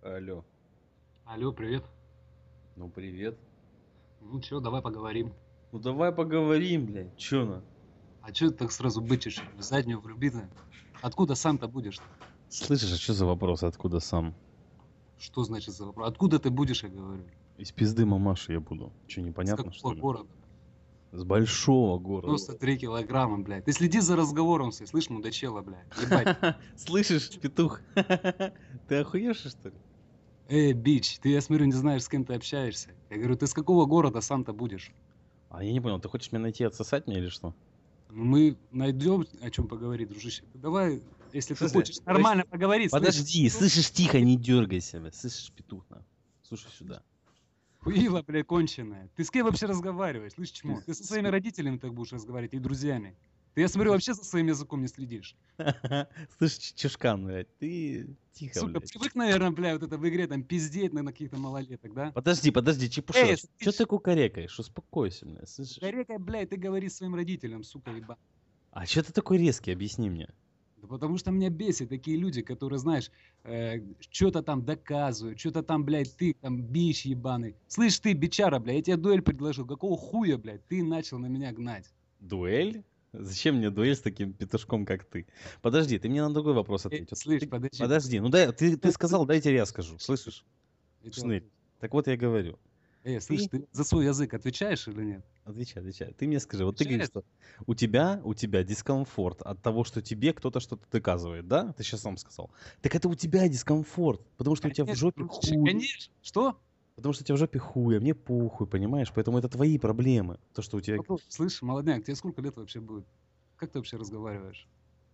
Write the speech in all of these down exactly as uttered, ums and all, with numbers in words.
Алло. Алло, привет. Ну привет. Ну чё, давай поговорим. Ну давай поговорим, блядь. Чё на? А чё ты так сразу бычишь? В заднюю врубито? Откуда сам-то будешь-то? Слышишь, а что за вопрос, откуда сам? Что значит за вопрос? Откуда ты будешь, я говорю? Из пизды мамаши я буду. Чё, С непонятно, что какого ли? города? С большого города. девяносто три килограмма, блядь. Ты следи за разговором, свой, слышь, мудачела, блядь. Ебать. Слышишь, петух? Ты охуевший, что ли? Эй, бич, ты, я смотрю, не знаешь, с кем ты общаешься. Я говорю, ты с какого города сам-то будешь? А я не понял, ты хочешь меня найти, отсосать мне или что? Ну, мы найдем о чем поговорить, дружище. Ты давай, если В ты смысле? хочешь Подожди, нормально поговорить, слышишь? подожди, слышишь, тихо, не дергай себя. Слышишь, петух, нахуй. Слушай сюда. Хуила, бля, конченая. Ты с кем вообще разговариваешь? Слышь, Ты чмо, ты со с- своими родителями так будешь разговаривать и друзьями. Ты, я смотрю, вообще за своим языком не следишь. Слышь, чушкан, блядь, ты тихо, Сука, блядь. привык, наверное, бля, вот это в игре там пиздеть на на каких-то малолеток, да? Подожди, подожди, Эй, чепушила. Что ты слышь, кукарекаешь? Успокойся, блядь, слышишь? кукарекай, блядь, ты говори своим родителям, сука, еба. А что ты такой резкий? Объясни мне. Да потому что меня бесит такие люди, которые, знаешь, э, что-то там доказывают, что-то там, блядь, ты там бич ебаный. Слышь ты, бичара, блядь, я тебе дуэль предложил, какого хуя, блядь, ты начал на меня гнать? Дуэль? Зачем мне дуэль с таким петушком, как ты? Подожди, ты мне на другой вопрос Эй, ответь. Вот слышь, ты- подожди, Подожди, подожди. ну дай, ты, ты Э, сказал, дайте я скажу. Слышишь? я тебя Шнырь. ответил. Так вот я говорю. Эй, слышь, Ты, ты за свой язык отвечаешь или нет? отвечай, отвечай. Ты мне скажи, вот ты говоришь, Отвечаешь? что у тебя, у тебя дискомфорт от того, что тебе кто-то что-то доказывает, да? Ты сейчас сам сказал. Так это у тебя дискомфорт, потому что у тебя в Конечно, жопе дружище, хуй. конечно. Что? Потому что у тебя в жопе хуй, а мне похуй, понимаешь? Поэтому это твои проблемы. То, что у тебя... Попробуй. Слышь, молодняк, тебе сколько лет вообще будет? Как ты вообще разговариваешь?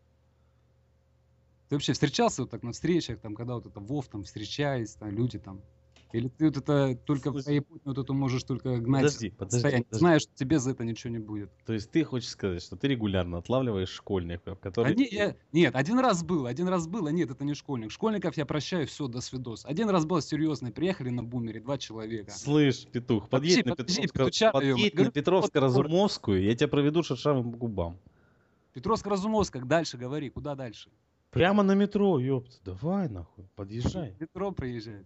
Ты вообще встречался вот так на встречах, там, когда вот это Вов там встречаясь, там, люди там? Или ты вот это только по Слушай, японии вот эту можешь только гнать подожди, подожди, постоянно, подожди. знаешь, что тебе за это ничего не будет? То есть ты хочешь сказать, что ты регулярно отлавливаешь школьников, А которые... не, я, нет, один раз был, один раз был, а нет, это не школьник. Школьников я прощаю, все, до свидос. Один раз был серьезно, приехали на бумере два человека. Слышь, петух, Подожди, подъедь на подожди, Петровско... петучара, ё-моё, подъедь на говорю, вот город. Петровско-Разумовскую, я тебя проведу шершавым по губам. Петровско-Разумовск, дальше говори, куда дальше? Прямо на метро, ёпта. Давай, нахуй, В подъезжай. метро приезжает.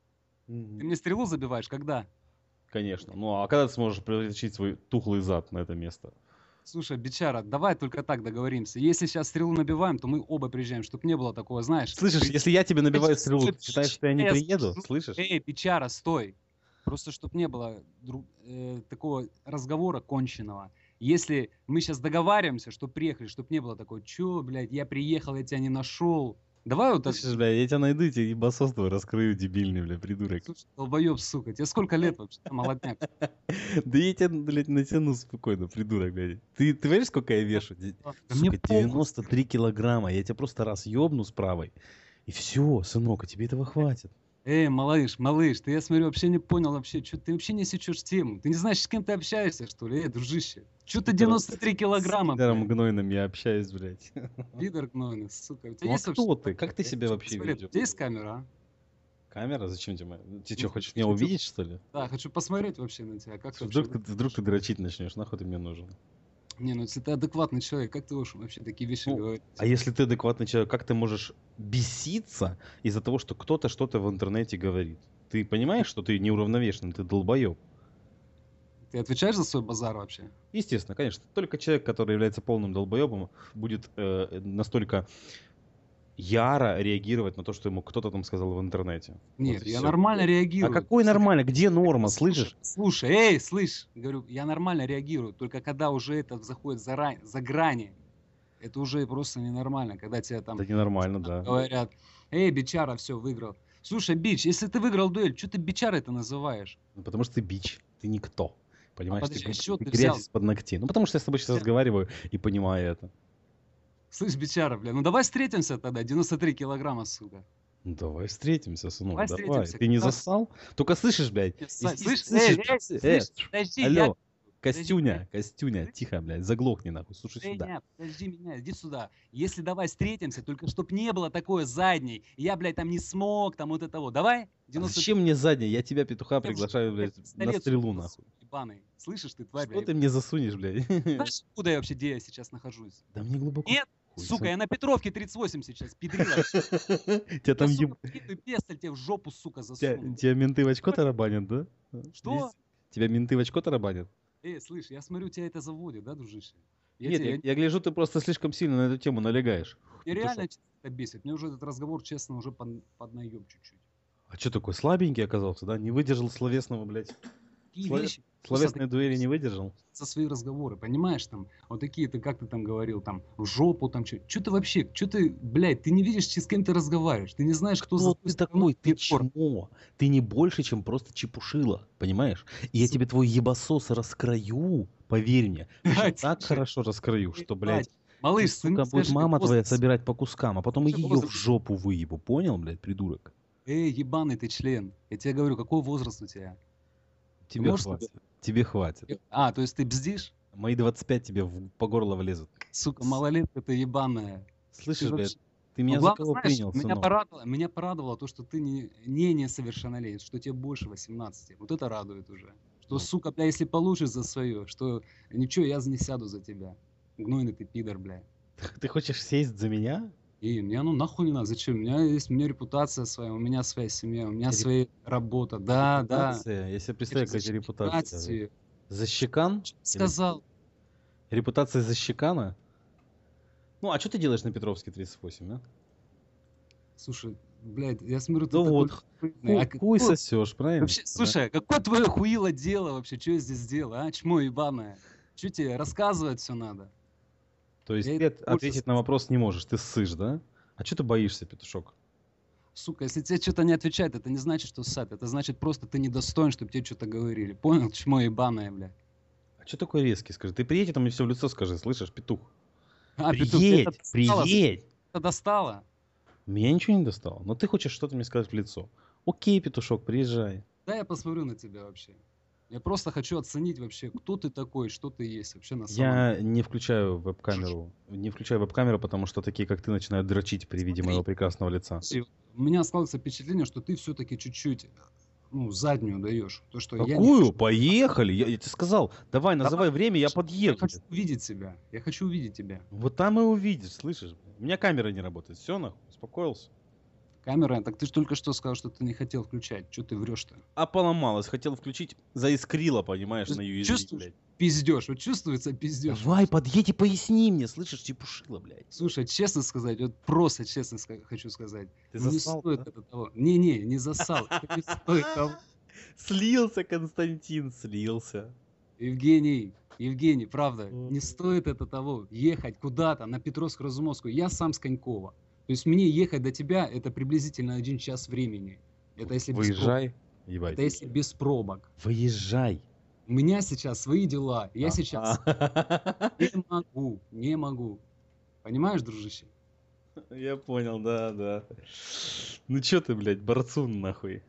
Ты Мгм. мне стрелу забиваешь, когда? Конечно. Ну, а когда ты сможешь притащить свой тухлый зад на это место? Слушай, бичара, давай только так договоримся. Если сейчас стрелу набиваем, то мы оба приезжаем, чтобы не было такого, знаешь. Слышишь, при- если я тебе набиваю стрелу, Слушай, ты считаешь, что я не я приеду? скажу. Слышишь? Эй, бичара, стой. Просто чтобы не было друг- э, такого разговора конченого. Если мы сейчас договариваемся, что приехали, чтобы не было такого, чё, блядь, я приехал, я тебя не нашел. Давай вот так. Слышишь, бля, я тебя найду, тебе ебасос твой раскрою, дебильный, бля, придурок. Слушай, долбоёб, сука, тебе сколько лет вообще, молодняк? Да я тебя, блядь, натяну спокойно, придурок, блядь. Ты, ты понимаешь, сколько я вешу? Де- Да мне Сука, похуй. девяносто три килограмма. Я тебя просто раз ёбну с правой. И все, сынок, а тебе этого хватит. Эй, малыш, малыш, ты, я смотрю, вообще не понял вообще, что ты вообще не сечешь тему. Ты не знаешь, с кем ты общаешься, что ли? Эй, дружище, что ты Пидором, девяносто три с килограмма, пидором блядь? гнойным я общаюсь, блядь. Пидор гнойный, сука. У тебя Ну а есть вообще кто ты? Как камера? ты Я себя хочу вообще посмотреть. У ведешь? тебя есть камера, а? Камера? Зачем тебе? моя? Ты Ну, что, хочешь меня хочу, увидеть, что ли? да, хочу посмотреть вообще на тебя, как ты вообще Вдруг ты, вдруг ты выглядишь. дрочить начнешь, нахуй ты мне нужен? Не, ну если ты адекватный человек, как ты можешь вообще такие вещи Ну, говорить? а если ты адекватный человек, как ты можешь беситься из-за того, что кто-то что-то в интернете говорит? Ты понимаешь, что ты неуравновешенный, ты долбоеб? Ты отвечаешь за свой базар вообще? Естественно, конечно. Только человек, который является полным долбоебом, будет э, настолько яро реагировать на то, что ему кто-то там сказал в интернете. Нет, Вот и я все. нормально А реагирую. какой нормально? Где норма, Слушай, слышишь? слушай, эй, слышь, говорю, я нормально реагирую, только когда уже это заходит за, ра- за грани, это уже просто ненормально, когда тебе там Да ненормально, да. говорят, эй, бичара, все, выиграл. Слушай, бич, если ты выиграл дуэль, что ты бичара это называешь? Ну, потому что ты бич, ты никто. А Понимаешь, ты, подожди, а с г- чего ты ты грязь взял? из-под ногтей. Ну, потому что я с тобой сейчас разговариваю и понимаю это. Слышь, бичара, бля, ну давай встретимся тогда, девяносто три килограмма, сука. Ну, давай встретимся, сынок, Давай давай. встретимся. Ты не Когда- засал? Только слышишь, блядь, Не, и Са- здесь Слышь, слышишь, эй, эй, э, слышь, подожди, алло, я... Костюня, подожди, Костюня, подожди. тихо, блядь, заглохни нахуй, слушай Эй, сюда. не, подожди меня, иди сюда. Если давай встретимся, только чтоб не было такое задней. Я, блядь, там не смог, там вот это вот. Давай? А девяносто три зачем мне задний? Я тебя, петуха, Всем приглашаю, блядь, блядь, на пистолет, стрелу, сука, нахуй. ебаный. Слышишь ты, тварь, Что блядь? ты мне засунешь, блядь? Знаешь, откуда я вообще, где я сейчас нахожусь? Да мне глубоко Нет? Хуй Сука, со- я на Петровке тридцать восемь сейчас, педрила. Тебя Я, там сука, еб- приеду и пестоль тебе в жопу, сука, тебя, засуну. тебя менты в очко тарабанят, да? Что? Есть? Тебя менты в очко тарабанят? Эй, слышь, я смотрю, тебя это заводит, да, дружище? Я Нет, тебе, я, я, я гляжу, ты просто слишком сильно на эту тему налегаешь. меня Петушок. реально это бесит. Мне уже этот разговор, честно, уже под, поднаеб чуть-чуть. А что такой слабенький оказался, да? Не выдержал словесного, блядь. Такие Сло- вещи. Словесные дуэли не выдержал? За свои разговоры, понимаешь, там, вот такие, ты как ты там говорил, там, в жопу, там, что, что ты вообще, что ты, блядь, ты не видишь, с кем ты разговариваешь, ты не знаешь, кто за Кто той ты стороной такой? Ты платформы. чмо. Ты не больше, чем просто чепушила, понимаешь? И я Сука. тебе твой ебасос раскрою, поверь мне. Причем так Тише. хорошо раскрою, что, блядь, Ебать. Малыш, ты, ты мне сука, будет скажи, мама твоя возраст, собирать по кускам, а потом скажи ее в возраст. жопу выебу. Понял, блядь, придурок? Эй, ебаный ты член, я тебе говорю, какой возраст у тебя? Ты Тебе можешь хватит. Тебе хватит. сказать? А, то есть ты бздишь? Мои двадцать пять тебе в- по горло влезут. Сука, малолетка ты ебаная. Ты Слышишь, блядь, вообще... ты Ну, меня за главное, кого знаешь, принял, меня сынок? порадовало, меня порадовало то, что ты не, не несовершеннолетний, что тебе больше восемнадцати. Вот это радует уже. Что, Ну. сука, бля, если получишь за свое, что ничего, я не сяду за тебя. Гнойный ты пидор, бля. Ты хочешь сесть за меня? И мне ну нахуй не надо, зачем? У меня есть, у меня репутация своя, у меня своя семья, у меня Реп- своя работа. Да, да. Репутация? Я себе представляю, какая Защищать репутация. ее. Защекан? Что ты Или сказал? репутация защекана? Ну, а что ты делаешь на Петровске тридцать восемь, а? Слушай, блядь, я смотрю, ты Ну такой вот, охуенный. Ху- А хуй какой- сосешь, правильно? Вообще, слушай, а какое твое хуило дело вообще? Что я здесь делаю, а? Чмо ебаное. Что тебе рассказывать все надо? То есть Я ты это от- больше ответить на сказал. вопрос не можешь, ты ссышь, да? А что ты боишься, петушок? Сука, если тебе что-то не отвечает, это не значит, что ссать. Это значит просто ты недостоин, чтобы тебе что-то говорили. Понял? Чмо ебаное, бля. А что такой резкий, скажи? Ты приедь, а мне все в лицо скажи, слышишь, петух? А, петух, тебя это Приедь, достало? приедь! Это достало? Меня ничего не достало, но ты хочешь что-то мне сказать в лицо. Окей, петушок, приезжай. Да, я посмотрю на тебя вообще. Я просто хочу оценить вообще, кто ты такой, что ты есть вообще на самом деле. Я не включаю веб-камеру. Не включаю веб-камеру, потому что такие, как ты, начинают дрочить при виде Смотри. моего прекрасного лица. И у меня складывается впечатление, что ты все-таки чуть-чуть ну, заднюю даешь. То, что я не Какую? хочу. Поехали! Я, я тебе сказал, давай, называй Давай. время, я Я подъеду. хочу увидеть тебя. Я хочу увидеть тебя. Вот там и увидишь, слышишь? У меня камера не работает. Все, нахуй, успокоился. Камера, так ты же только что сказал, что ты не хотел включать. Что ты врешь-то? А поломалась, хотел включить, заискрило, понимаешь, на ю эс би, Чувствуешь? блядь. Пиздешь. Вот чувствуется пиздешь. Давай, подъедь и поясни мне, слышишь, чепушила, блядь. Слушай, честно сказать, вот просто честно ска- хочу сказать. Ты ну, не засал, стоит да? это того. Не-не, не засал. Это не стоит того. Слился, Константин, слился. Евгений, Евгений, правда, Мгм. не стоит это того. Ехать куда-то на Петровско-Разумовскую. Я сам с Конькова. То есть мне ехать до тебя это приблизительно один час времени. Это если без пробок. Выезжай, ебать. Это если без пробок. Выезжай. У меня сейчас свои дела. Я А. сейчас А. не могу, не могу. Понимаешь, дружище? Я понял, да, да. Ну чё ты, блядь, борцун, нахуй.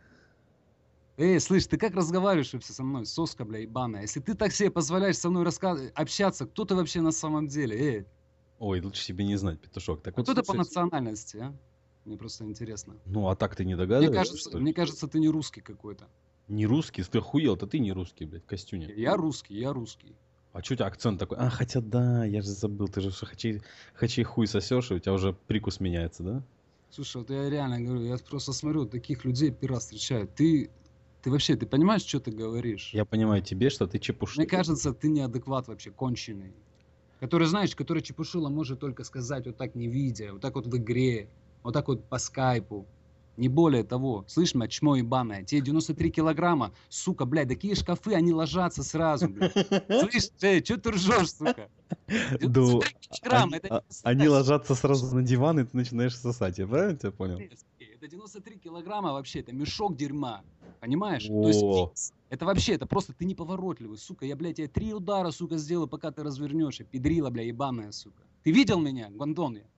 Эй, слышь, ты как разговариваешь вообще со мной, соска, бля, ебаная? Если ты так себе позволяешь со мной раска- общаться, кто ты вообще на самом деле? Эй, Ой, лучше тебе не знать, петушок. Так вот, кто ты по слушай, национальности, а? Мне просто интересно. ну а так ты не Мне догадываешься, кажется, что ли? мне кажется, ты не русский какой-то. Не русский, ты охуел, это ты не русский, блядь, в костюме. Я русский, я русский. А чё у тебя акцент такой? А, хотя да, я же забыл, ты же хачей, хачей хуй сосешь, и у тебя уже прикус меняется, да? Слушай, вот я реально говорю, я просто смотрю, таких людей первый раз встречаю. Ты, ты вообще, ты понимаешь, что ты говоришь? Я понимаю тебе, что ты чепушишь. Мне кажется, ты неадекват вообще, конченый. Который, знаешь, который чепушила может только сказать вот так не видя, вот так вот в игре, вот так вот по скайпу. Не более того. Слышь, мать, чмо ебаное, тебе девяносто три килограмма, сука, блядь, такие шкафы, они ложатся сразу, блядь. Слышь, эй, что ты ржешь, сука? Да, девяносто три килограмма, они, это а- не они сосать. ложатся сразу на диван, и ты начинаешь сосать. Я правильно тебя понял? Это девяносто три килограмма вообще, это мешок дерьма. Понимаешь? То есть О, фикс. Это вообще, это просто ты неповоротливый, сука. Я, блядь, тебе три удара, сука, сделаю, пока ты развернешься. Педрила, бля, ебаная, сука. Ты видел меня, гондон я?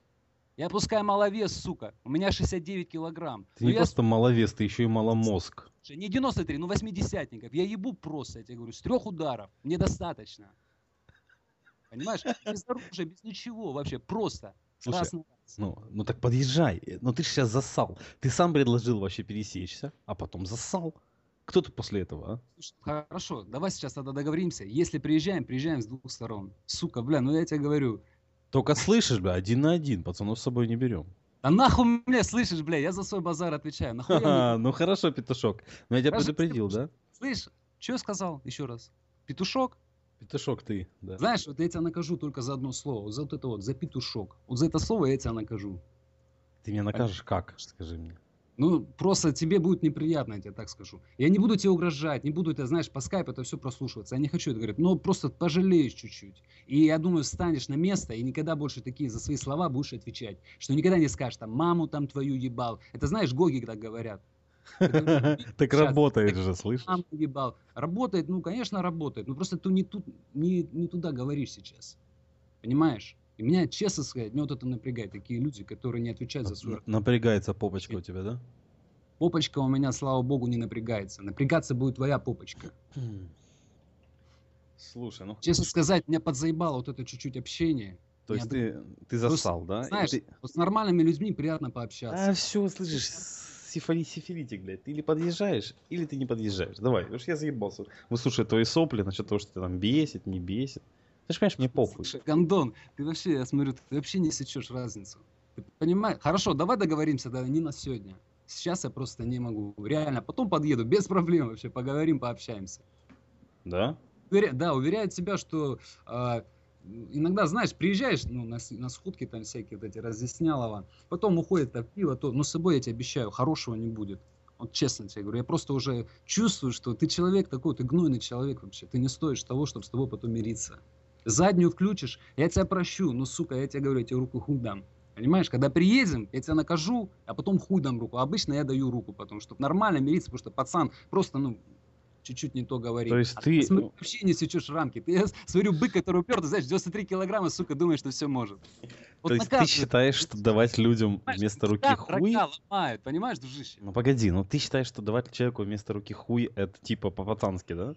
Я пускай маловес, сука. У меня шестьдесят девять килограмм. ты Но не я, просто маловес, ты еще и маломозг. слушай, не девяносто три, ну восьмидесятников. Я ебу просто, я тебе говорю, с трех ударов. Мне достаточно. Понимаешь? Без оружия, без ничего вообще, просто. Слушай, Раз на раз. Ну, ну так подъезжай. Э, Ну ты же сейчас засал. Ты сам предложил вообще пересечься, а потом засал. Кто ты после этого, а? Слушай, хорошо, давай сейчас тогда договоримся. Если приезжаем, приезжаем с двух сторон. Сука, бля, ну я тебе говорю, Только слышишь, бля, один на один, пацанов с собой не берем. Да нахуй мне, слышишь, бля, я за свой базар отвечаю. Нахуя мне... Ха-ха, ну хорошо, петушок. Но я тебя Даже предупредил, если- да? Слышь, что я сказал еще раз? Петушок? Петушок ты, да. Знаешь, вот я тебя накажу только за одно слово. Вот за вот это вот, за петушок. Вот за это слово я тебя накажу. Ты меня накажешь как? Скажи мне. Ну, просто тебе будет неприятно, я тебе так скажу. Я не буду тебе угрожать, не буду это, знаешь, по скайпу это все прослушиваться. Я не хочу это говорить, но просто пожалеешь чуть-чуть. И я думаю, встанешь на место и никогда больше такие за свои слова будешь отвечать. Что никогда не скажешь, там, маму там твою ебал. Это знаешь, гоги так говорят. Это Так сейчас, работает так, же, слышишь? маму ебал. Работает, ну, конечно, работает. Но просто ты не, тут, не, не туда говоришь сейчас. Понимаешь? И меня, честно сказать, меня вот это напрягает. Такие люди, которые не отвечают за свой... Н- Напрягается попочка у тебя, да? Попочка у меня, слава богу, не напрягается. Напрягаться будет твоя попочка. Слушай, ну Честно сказать, меня подзаебало вот это чуть-чуть общение. то есть Меня ты, ты зассал, да? И Знаешь, ты- вот с нормальными людьми приятно пообщаться. А все, слышишь, сифони сифилитик, блядь. Ты или подъезжаешь, или ты не подъезжаешь. Давай, уж я заебался. Выслушай твои сопли насчет того, что тебя там бесит, не бесит. Ты же понимаешь, мне похуй. Слушай, Гондон, ты вообще, я смотрю, ты вообще не сечешь разницу. Ты понимаешь? Хорошо, давай договоримся, да, не на сегодня. Сейчас я просто не могу. Реально, потом подъеду, без проблем вообще, поговорим, пообщаемся. Да? Уверя- Да, уверяю тебя, что а, иногда, знаешь, приезжаешь ну, на, с- на сходки там всякие вот эти разъяснялова, потом уходит так пиво, то, но с собой я тебе обещаю, хорошего не будет. Вот честно тебе говорю, я просто уже чувствую, что ты человек такой, ты гнойный человек вообще, ты не стоишь того, чтобы с тобой потом мириться. Заднюю включишь, я тебя прощу, но, сука, я тебе говорю, я тебе руку хуй дам. Понимаешь, когда приедем, я тебя накажу, а потом хуй дам руку. Обычно я даю руку потом, чтобы нормально мириться, потому что пацан просто, ну, чуть-чуть не то говорит. То есть А ты- смотрю, вообще не сечешь рамки. Ты, я смотрю, бык, который упер, ты знаешь, девяносто три килограмма, сука, думаешь, что все может. Вот То есть ты наказывай. считаешь, что давать людям Понимаешь, вместо руки тебя хуй... врага ломают, понимаешь, дружище? Ну погоди, ну ты считаешь, что давать человеку вместо руки хуй это типа по-пацански, да?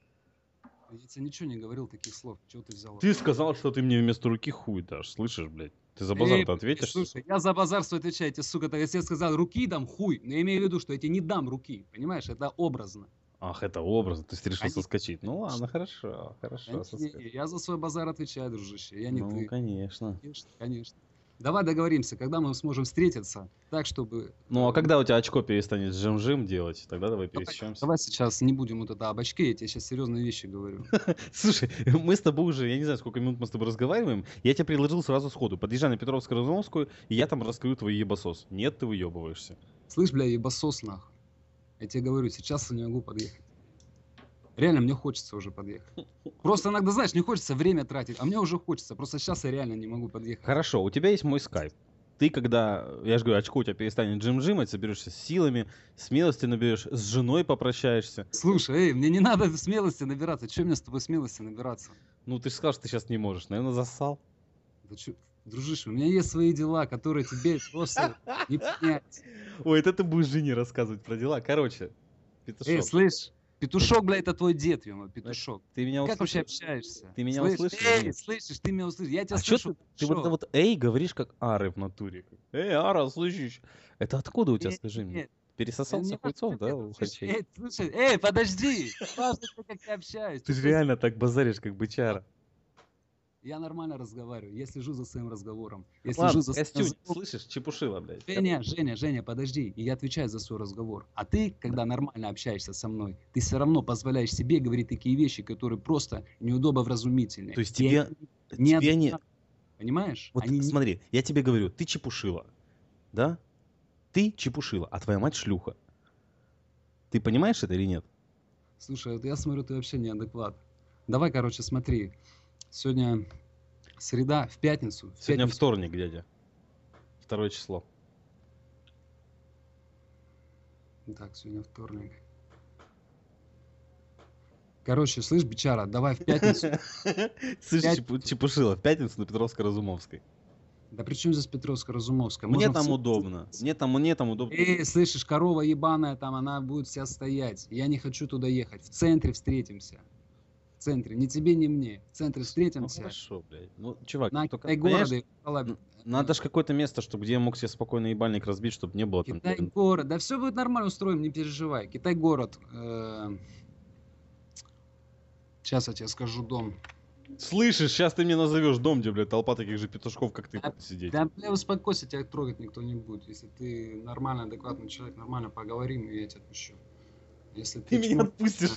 Я тебе ничего не говорил таких слов, чего ты взял? Ты сказал, что ты мне вместо руки хуй дашь, слышишь, блядь? Ты за базар-то Эй, ответишь? слушай, я за базар свой отвечаю, тебе, сука, так если я сказал руки дам, хуй, но я имею в виду, что я тебе не дам руки, понимаешь, это образно. Ах, это образно, то есть ты решил Конечно. соскочить. Ну ладно, хорошо, Да хорошо, не, не, соскочил. я за свой базар отвечаю, дружище, я не Ну, ты. конечно. Конечно, конечно. Давай договоримся, когда мы сможем встретиться, так, чтобы... Ну, а э, когда у тебя очко перестанет жим-жим делать, тогда давай Давай, пересечемся. давай сейчас не будем вот это об очке, я тебе сейчас серьезные вещи говорю. Слушай, мы с тобой уже, я не знаю, сколько минут мы с тобой разговариваем, я тебе предложил сразу сходу. Подъезжай на Петровско-Разумовскую, и я там раскрою твой ебасос. Нет, ты выебываешься. Слышь, бля, ебасос нахуй. Я тебе говорю, сейчас я не могу подъехать. Реально, мне хочется уже подъехать. Просто иногда, знаешь, не хочется время тратить, а мне уже хочется. Просто сейчас я реально не могу подъехать. Хорошо, у тебя есть мой скайп. Ты когда, я же говорю, очко у тебя перестанет джим-джимать, соберешься с силами, смелости наберешь, с женой попрощаешься. Слушай, эй, мне не надо смелости набираться. Че мне с тобой смелости набираться? Ну, ты же сказал, что ты сейчас не можешь. Наверное, зассал. Да чё, дружище, у меня есть свои дела, которые тебе просто не понять. Ой, это ты будешь жене рассказывать про дела. Короче, петушок, Эй, слышь, петушок, бля, это твой дед, ё петушок. ты меня Как вообще услышал? общаешься? Ты меня Слышь, услышал или Эй, нет? слышишь, ты меня услышишь. Я тебя А что слышу. ты, ты вот это петушок. вот эй говоришь как ары в натуре? Эй, ара, слышишь? Это откуда у тебя, Нет, скажи мне? нет, Пересосался не хуйцов, важно, да, это, у слушай, хачей? Эй, слушай, эй, подожди. Важно, то, как я общаюсь. Ты Ты же просто- реально так базаришь, как бычара. Я нормально разговариваю, я слежу за своим разговором. Я Ладно, слежу за своим Костюнь, разговором. слышишь, чепушила, блядь. Женя, Женя, Женя, подожди, и я отвечаю за свой разговор. А ты, когда нормально общаешься со мной, ты все равно позволяешь себе говорить такие вещи, которые просто неудобовразумительные. То есть И тебе, они не тебе не... адекватны, понимаешь? Вот Они не- смотри, я тебе говорю, ты чепушила, да? Ты чепушила, а твоя мать шлюха. Ты понимаешь это или нет? Слушай, вот я смотрю, ты вообще неадекват. Давай, короче, смотри. Сегодня среда, в пятницу. В Сегодня пятницу- вторник, дядя. Второе число. Так, сегодня вторник. Короче, слышь, бичара, давай в пятницу. Слышь, Пять- чепу- чепушила, в пятницу на Петровско-Разумовской. Да при чем здесь Петровско-Разумовская? Мне Можем в там ц- удобно. Мне там, мне там удобно. Эй, слышишь, корова ебаная там, она будет вся стоять. Я не хочу туда ехать. В центре встретимся. В центре. Ни тебе, ни мне. В центре Ну встретимся. хорошо, блядь. Ну, чувак, На только, Китай понимаешь, городе. н- надо же какое-то место, чтобы где я мог себе спокойно ебальник разбить, чтобы не было там... Китай город. Да все будет нормально устроим, не переживай. Китай город. Сейчас я тебе скажу дом. Слышишь, сейчас ты мне назовешь дом, где, блядь, толпа таких же петушков, как ты, Да, будет сидеть. да, бля, успокойся, тебя трогать никто не будет. Если ты нормальный, адекватный человек, нормально поговорим, и я тебя отпущу. Если Ты ты меня чмо... отпустишь.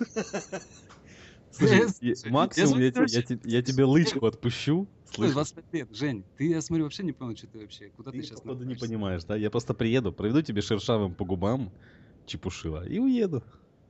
Слушай, я- Я максимум я, смотрю, те- я, вообще... те- я тебе лычку отпущу, слышишь? двадцать пять лет, Жень, ты, я смотрю, вообще не понял, что ты вообще, куда ты Ты, сейчас походу, не направляешься. понимаешь, да? Я просто приеду, проведу тебе шершавым по губам, чепушила, и уеду.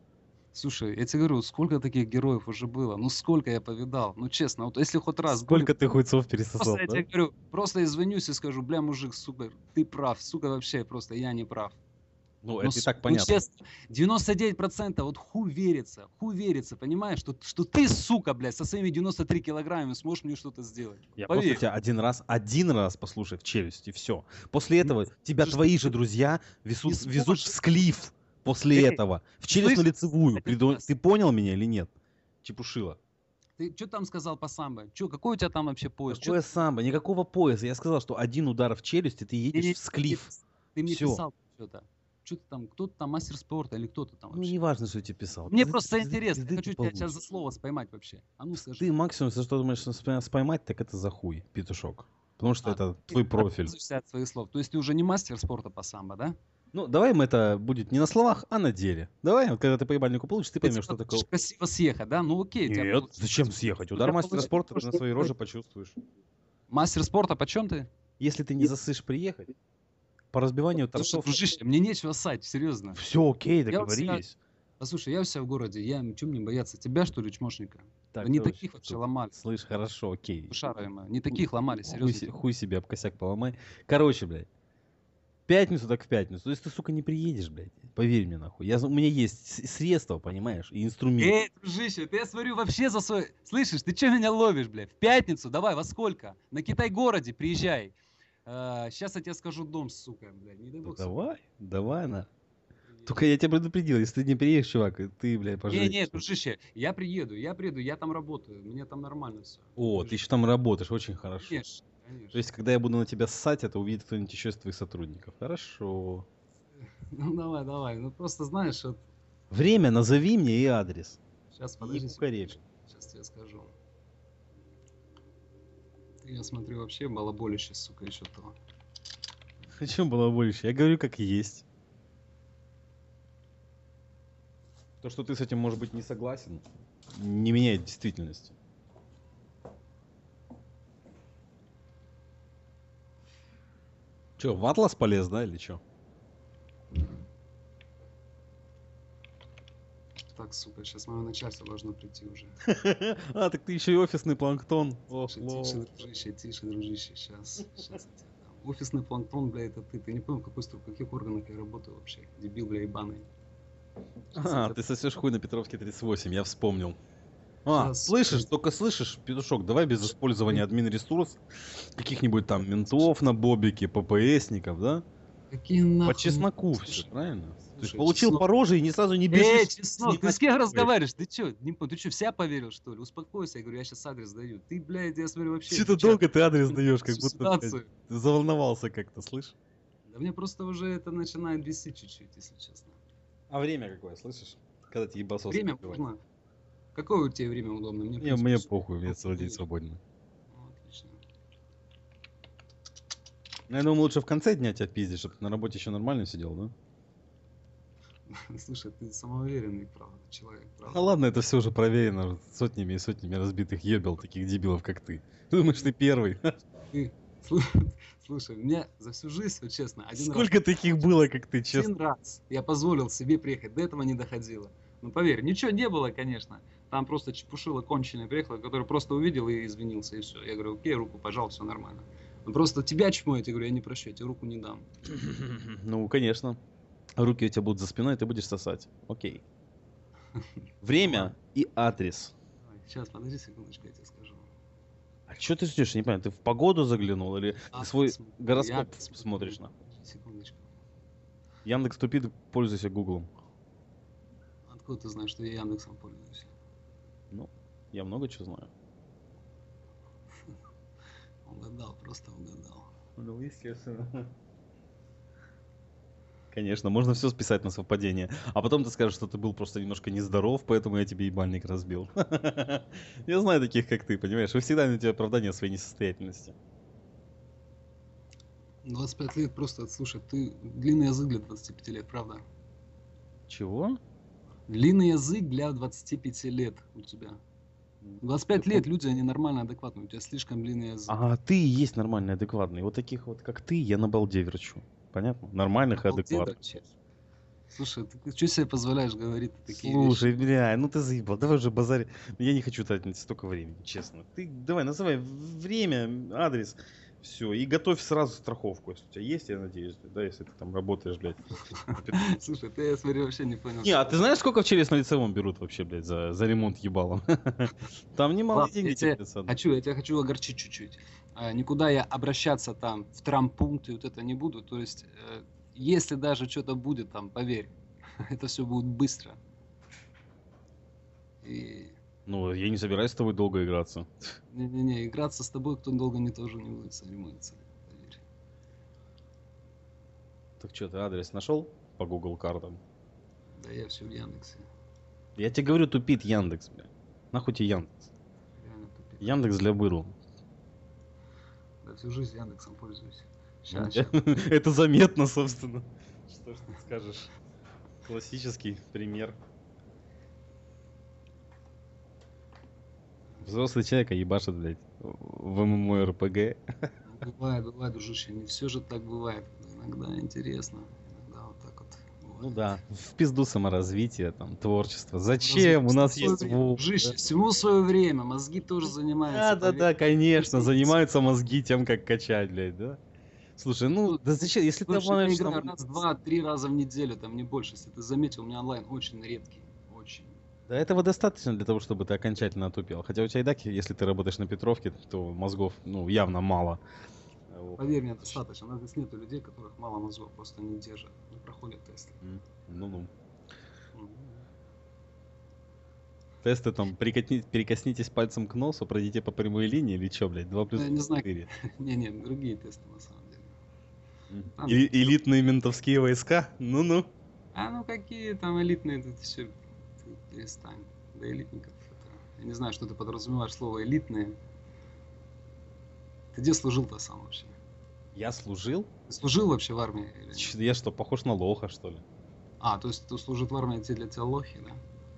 Слушай, я тебе говорю, сколько таких героев уже было, ну сколько я повидал, ну честно, вот если хоть раз будет, Сколько ты хуйцов просто пересосал, я да? тебе говорю, просто извинюсь и скажу, бля, мужик, сука, ты прав, сука, вообще просто я не прав. Ну, Ну, это и с- так ну, понятно. честно, девяносто девять процентов вот хуй верится, хуй верится, понимаешь, что, что ты, сука, блядь, со своими девяносто три килограммами сможешь мне что-то сделать. Я просто Поверь. тебя один раз, один раз послушай в челюсть, и все. После этого тебя слышишь, твои ты же друзья не везут, сможешь. везут в склиф после Эй, этого. В челюстно-лицевую. один Приду- раз. Ты понял меня или нет? Чепушила. Ты что там сказал по самбо? Чё, какой у тебя там вообще пояс? Чё Какое самбо? Никакого пояса. Я сказал, что один удар в челюсть, и ты ты, едешь не- в склиф. ты мне Все. писал что-то. Что ты там, кто-то там мастер спорта или кто-то там Ну, вообще? не важно, что я тебе писал. Мне Пизды- просто пизды- интересно, я пизды хочу ты тебя сейчас за получишь. слово споймать вообще. А ну скажи. Ты максимум, за что думаешь, что спой- споймать, так это за хуй, петушок. Потому что А, это ты твой профиль. отказываешься от своих слов. То есть ты уже не мастер спорта по самбо, да? Ну, давай мы это будет не на словах, а на деле. Давай, вот когда ты по ебальнику получишь, ты Ты поймешь, типа что такое. хочешь красиво съехать, да? Ну окей, у тебя Нет, получится. зачем съехать? У Удар тебя мастера получится спорта ты то, на что- своей роже почувствуешь. Мастер спорта, почем ты? Если ты не засышь приехать, по разбиванию Слушай, торцов... дружище, мне нечего ссать, серьезно. Все окей, Я у себя- договорились. Послушай, я у себя в городе, я чем мне бояться? Тебя, что ли, чмошника? Так, не короче, таких вообще тут- ломали. Слышь, хорошо, окей. Шаровые, не таких ломали, Хуй, серьезно. се- хуй себе об косяк поломай. Короче, блядь. В пятницу так в пятницу. То есть ты, сука, не приедешь, блядь. Поверь мне, нахуй. Я, за- у меня есть с- средства, понимаешь, и инструменты. Эй, дружище, ты, я смотрю, вообще за свой... Слышишь, ты что меня ловишь, блядь? В пятницу, давай, во сколько? На Китай-городе приезжай. Сейчас я тебе скажу дом, сука, блядь. Не дай Да бог, сука. давай, давай, на. Только я тебя предупредил, если ты не приедешь, чувак, ты, блядь, Не, пожалеешь. не, дружище, я приеду, я приеду, я там работаю, мне там нормально все. О, ты еще там работаешь, очень хорошо. Конечно, конечно. То есть, когда я буду на тебя ссать, это увидит кто-нибудь еще из твоих сотрудников. Хорошо. Ну давай, давай, ну просто знаешь, вот Время назови мне и адрес. сейчас И подожди, кукарек. сейчас тебе скажу. Ты, я смотрю, вообще балаболище, сука, еще то. О чем было больше? Я говорю, как есть. То, что ты с этим, может быть, не согласен, не меняет действительности. Че, в Атлас полез, да, или что? Так, сука, сейчас мое начальство должно прийти уже. А, так ты еще и офисный планктон. Ох, Тише, лол. тише, дружище, тише, дружище, сейчас, сейчас я тебе дам. Офисный планктон, бля, это ты. Ты не понял, в какой струк, в каких органах я работаю вообще? Дебил, бля, ебаный. Щас я А, тебе- ты сосешь хуй на Петровке тридцать восемь, я вспомнил. А, Щас, слышишь, щас. только слышишь, петушок, давай без использования админ-ресурс, каких-нибудь там ментов на бобике, ППСников, да? Какие нахуй? По чесноку Слушай, все, правильно? То есть слушай, получил чеснок- по роже и ни сразу не Эй, бежишь. чеснок, ты снимать с кем какой. разговариваешь? Ты чё, не понял, ты чё, вся поверил, что ли? Успокойся, я говорю, я сейчас адрес даю. Ты, блядь, я смотрю, вообще... Что-то отвечаю долго ты адрес даешь, как всю будто блядь, ситуацию. ты заволновался как-то, слышь? Да мне просто уже это начинает бесить чуть-чуть, если честно. А время какое, слышишь? Когда тебе ебасос Время подбивать? можно? Какое у тебя время удобно? Мне, в Не, принципе, мне всё- похуй, мне Ну, целый день ну, свободно. ну, отлично. Ну, я думаю, лучше в конце дня тебя пиздить, чтобы ты на работе еще нормально сидел, да? Слушай, ты самоуверенный, правда, человек, правда. А ладно, это все уже проверено сотнями и сотнями разбитых ебел, таких дебилов, как ты. Ты думаешь, ты первый? Ты, слу- слушай, у меня за всю жизнь, вот честно, один Сколько раз, таких было, как ты, один честно? раз я позволил себе приехать, до этого не доходило. Ну поверь, ничего не было, конечно. Там просто чепушила конченая приехала, который просто увидел и извинился, и все. Я говорю, окей, руку пожал, все нормально. Ну просто тебя чмоет, я говорю, я не прощу, я тебе руку не дам. Ну, конечно. Руки у тебя будут за спиной, и ты будешь сосать. Окей. Время и адрес. Сейчас, подожди секундочку, я тебе скажу. А что ты ждешь? Я не понимаю, ты в погоду заглянул или А, ты свой смотри, гороскоп Яндекс, смотришь на? подожди секундочку. Яндекс тупит, пользуйся Гуглом. Откуда ты знаешь, что я Яндексом пользуюсь? Ну, я много чего знаю. Угадал, просто угадал. Ну, естественно. Конечно, можно все списать на совпадение. А потом ты скажешь, что ты был просто немножко нездоров, поэтому я тебе ебальник разбил. Я знаю таких, как ты, понимаешь? Вы всегда найдете оправдание своей несостоятельности. двадцать пять лет просто, слушай, ты длинный язык для двадцати пяти лет, правда? Чего? Длинный язык для двадцати пяти лет у тебя. двадцать пять лет люди, они нормально, адекватные, у тебя слишком длинный язык. А ты и есть нормальный, адекватный. Вот таких вот, как ты, я на балде верчу. Понятно? Нормальных и Обалдеть адекватных. вообще. Слушай, ты что себе позволяешь говорить такие Слушай, вещи? бля, ну ты заебал, давай уже базарь. Я не хочу тратить столько времени, честно. Ты давай, называй время, адрес, все, и готовь сразу страховку, если у тебя есть, я надеюсь, да, если ты там работаешь, блядь. Слушай, ты, я смотрю, вообще не понял. Не, а ты знаешь, сколько в Челюстно-лицевом берут вообще, блядь, за, за ремонт ебалом? Там немалые Ладно, деньги я тебе терпятся. хочу, я тебя хочу огорчить чуть-чуть. А, никуда я обращаться там в травмпункт и вот это не буду. То есть, э, если даже что-то будет там, поверь, это все будет быстро. И Ну, я не собираюсь с тобой долго играться. не-не-не, играться с тобой кто долго не тоже не будет заниматься, поверь. Так что, ты адрес нашел по Google картам? Да я все в Яндексе. Я тебе говорю, тупит Яндекс, бля. Нахуй тебе Яндекс? Реально тупик. Яндекс для бырла. Да всю жизнь Яндексом пользуюсь. Ну, Ща, ща. Это заметно, собственно. Что ж ты скажешь? Классический пример. Взрослый человек, а ебашит, блядь, в ММО-РПГ. Ну, бывает, бывает, дружище, не все же так бывает. Иногда интересно, иногда вот так вот бывает. Ну да, в пизду саморазвитие, там, творчество. Зачем? У нас есть звук. Дружище, всему свое время, мозги тоже Да, занимаются. да, да, конечно, занимаются мозги тем, как качать, блядь, да? Слушай, ну, да зачем, если ты Слушай, я обманываешь играю там... раз, два, три раза в неделю, там не больше. Если ты заметил, у меня онлайн очень редкий. Очень. Да этого достаточно для того, чтобы ты окончательно отупел. Хотя у тебя и так, если ты работаешь на Петровке, то мозгов, ну, явно мало. Вот. Поверь мне, достаточно. У нас здесь нету людей, которых мало мозгов, просто не держат, не проходят тесты. М, Ну-ну. М. Тесты там, прикотни- перекоснитесь пальцем к носу, пройдите по прямой линии или что, блядь, два плюс Я не знаю. четыре. Не-не, другие тесты на самом деле. М. Там- Эли- элитные ментовские войска? Ну-ну. А ну какие там элитные, тут все, ты перестань. Да элитников это... Я не знаю, что ты подразумеваешь слово элитные. Ты где служил-то сам вообще? Я служил? Ты служил вообще в армии? Или нет? Ч- Я что, похож на лоха, что ли? А, то есть ты служит в армии те для тебя лохи, да?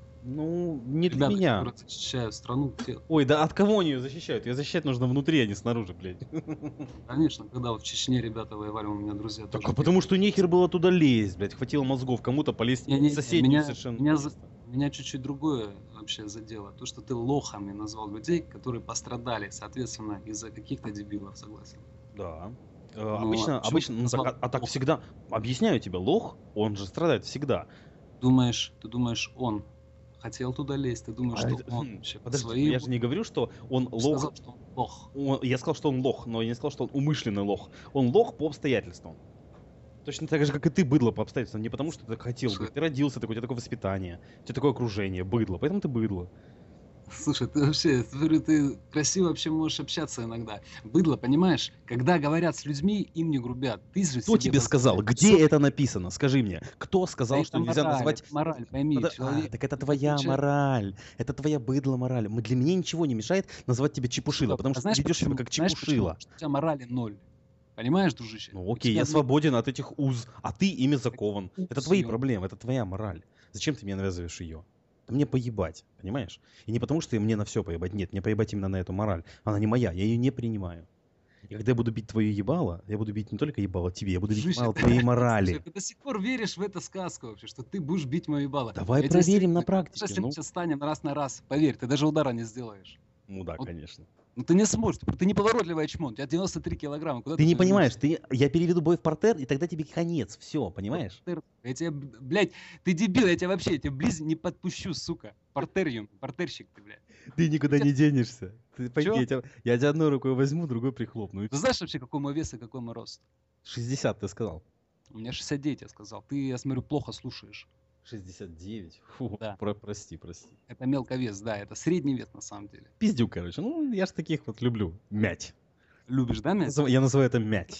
Ну, не для Ребята, меня. которые защищают страну, те, Ой, да от кого они ее защищают? Ее защищать нужно внутри, а не снаружи, блядь. конечно, когда вот в Чечне ребята воевали, у меня друзья Так, тоже а потому бегали. что нехер было туда лезть, блядь. Хватило мозгов кому-то полезть Не-не-не, в соседнюю меня, совершенно. меня, за- место. меня чуть-чуть другое вообще задело. То, что ты лохами назвал людей, которые пострадали, соответственно, из-за каких-то дебилов, согласен. Да. Э, Ну, обычно, а чё обычно, ты ну, так, назвал а, а так лохом? всегда. Объясняю тебе, лох, он же страдает всегда. Думаешь, ты думаешь, он хотел туда лезть, ты думаешь, А что это- он хм, вообще по Подожди, своей я же не воле говорю, что он лох. сказал, что он лох. он- я сказал, что он лох, но я не сказал, что он умышленный лох. Он лох по обстоятельствам. Точно так же, как и ты, быдло по обстоятельствам. Не потому, что ты так хотел Слушай. быть. Ты родился такой, у тебя такое воспитание, у тебя такое окружение, быдло. Поэтому ты быдло. Слушай, ты вообще, я говорю, ты красиво вообще можешь общаться иногда. Быдло, понимаешь, когда говорят с людьми, им не грубят. Ты же Кто себе тебе сказал? позволяешь. Где Всё- это написано? Скажи мне. Кто сказал, Да что это нельзя мораль, назвать... это мораль, пойми, Подо- человек, А, так это это твоя человек- мораль. Это твоя быдло мораль. Мы, для меня ничего не мешает назвать тебя чепушила, Стоп, потому а что знаешь ты ведешь себя почему? как Знаешь почему? чепушила. Потому что у тебя морали ноль. Понимаешь, дружище? Ну У окей, тебя я нет свободен от этих уз, а ты ими закован. Это уз, твои ё. проблемы, это твоя мораль. Зачем ты мне навязываешь ее? Да мне поебать, понимаешь? И не потому, что мне на все поебать. Нет, мне поебать именно на эту мораль. Она не моя, я ее не принимаю. И когда я буду бить твое ебало, я буду бить не только ебало тебе, я буду бить Дружище, ебало ты- твоей Слушай, морали. ты до сих пор веришь в эту сказку вообще, что ты будешь бить мою ебало. Давай Я тебе проверим серьезно на говорю, практике, даже если мы ну. сейчас станем раз на раз, поверь, ты даже удара не сделаешь. Ну да, Вот конечно. Ну ты не сможешь, ты, ты неповоротливый очмон, у тебя девяносто три килограмма. Куда Ты не пойдёшь? понимаешь, ты, я переведу бой в портер, и тогда тебе конец. Все, понимаешь? Портер. Я тебя, б- блядь, ты дебил, я тебя вообще, я тебя близ не подпущу, сука. Портериум, портерщик ты, блядь. Ты никуда не денешься. Ты пойми, Чё? я тебя, я тебя одной рукой возьму, другой прихлопну. И Ты знаешь вообще, какой мой вес и какой мой рост? шестьдесят ты сказал. У меня шестьдесят девять, я сказал. Ты, я смотрю, плохо слушаешь. шестьдесят девять. Фу, Да. про- прости, прости. Это мелковес, да, это средний вес на самом деле. Пиздюк, короче. Ну, я ж таких вот люблю. Мять. Любишь, да, мять? Назыв- Я называю это мять. Сразу,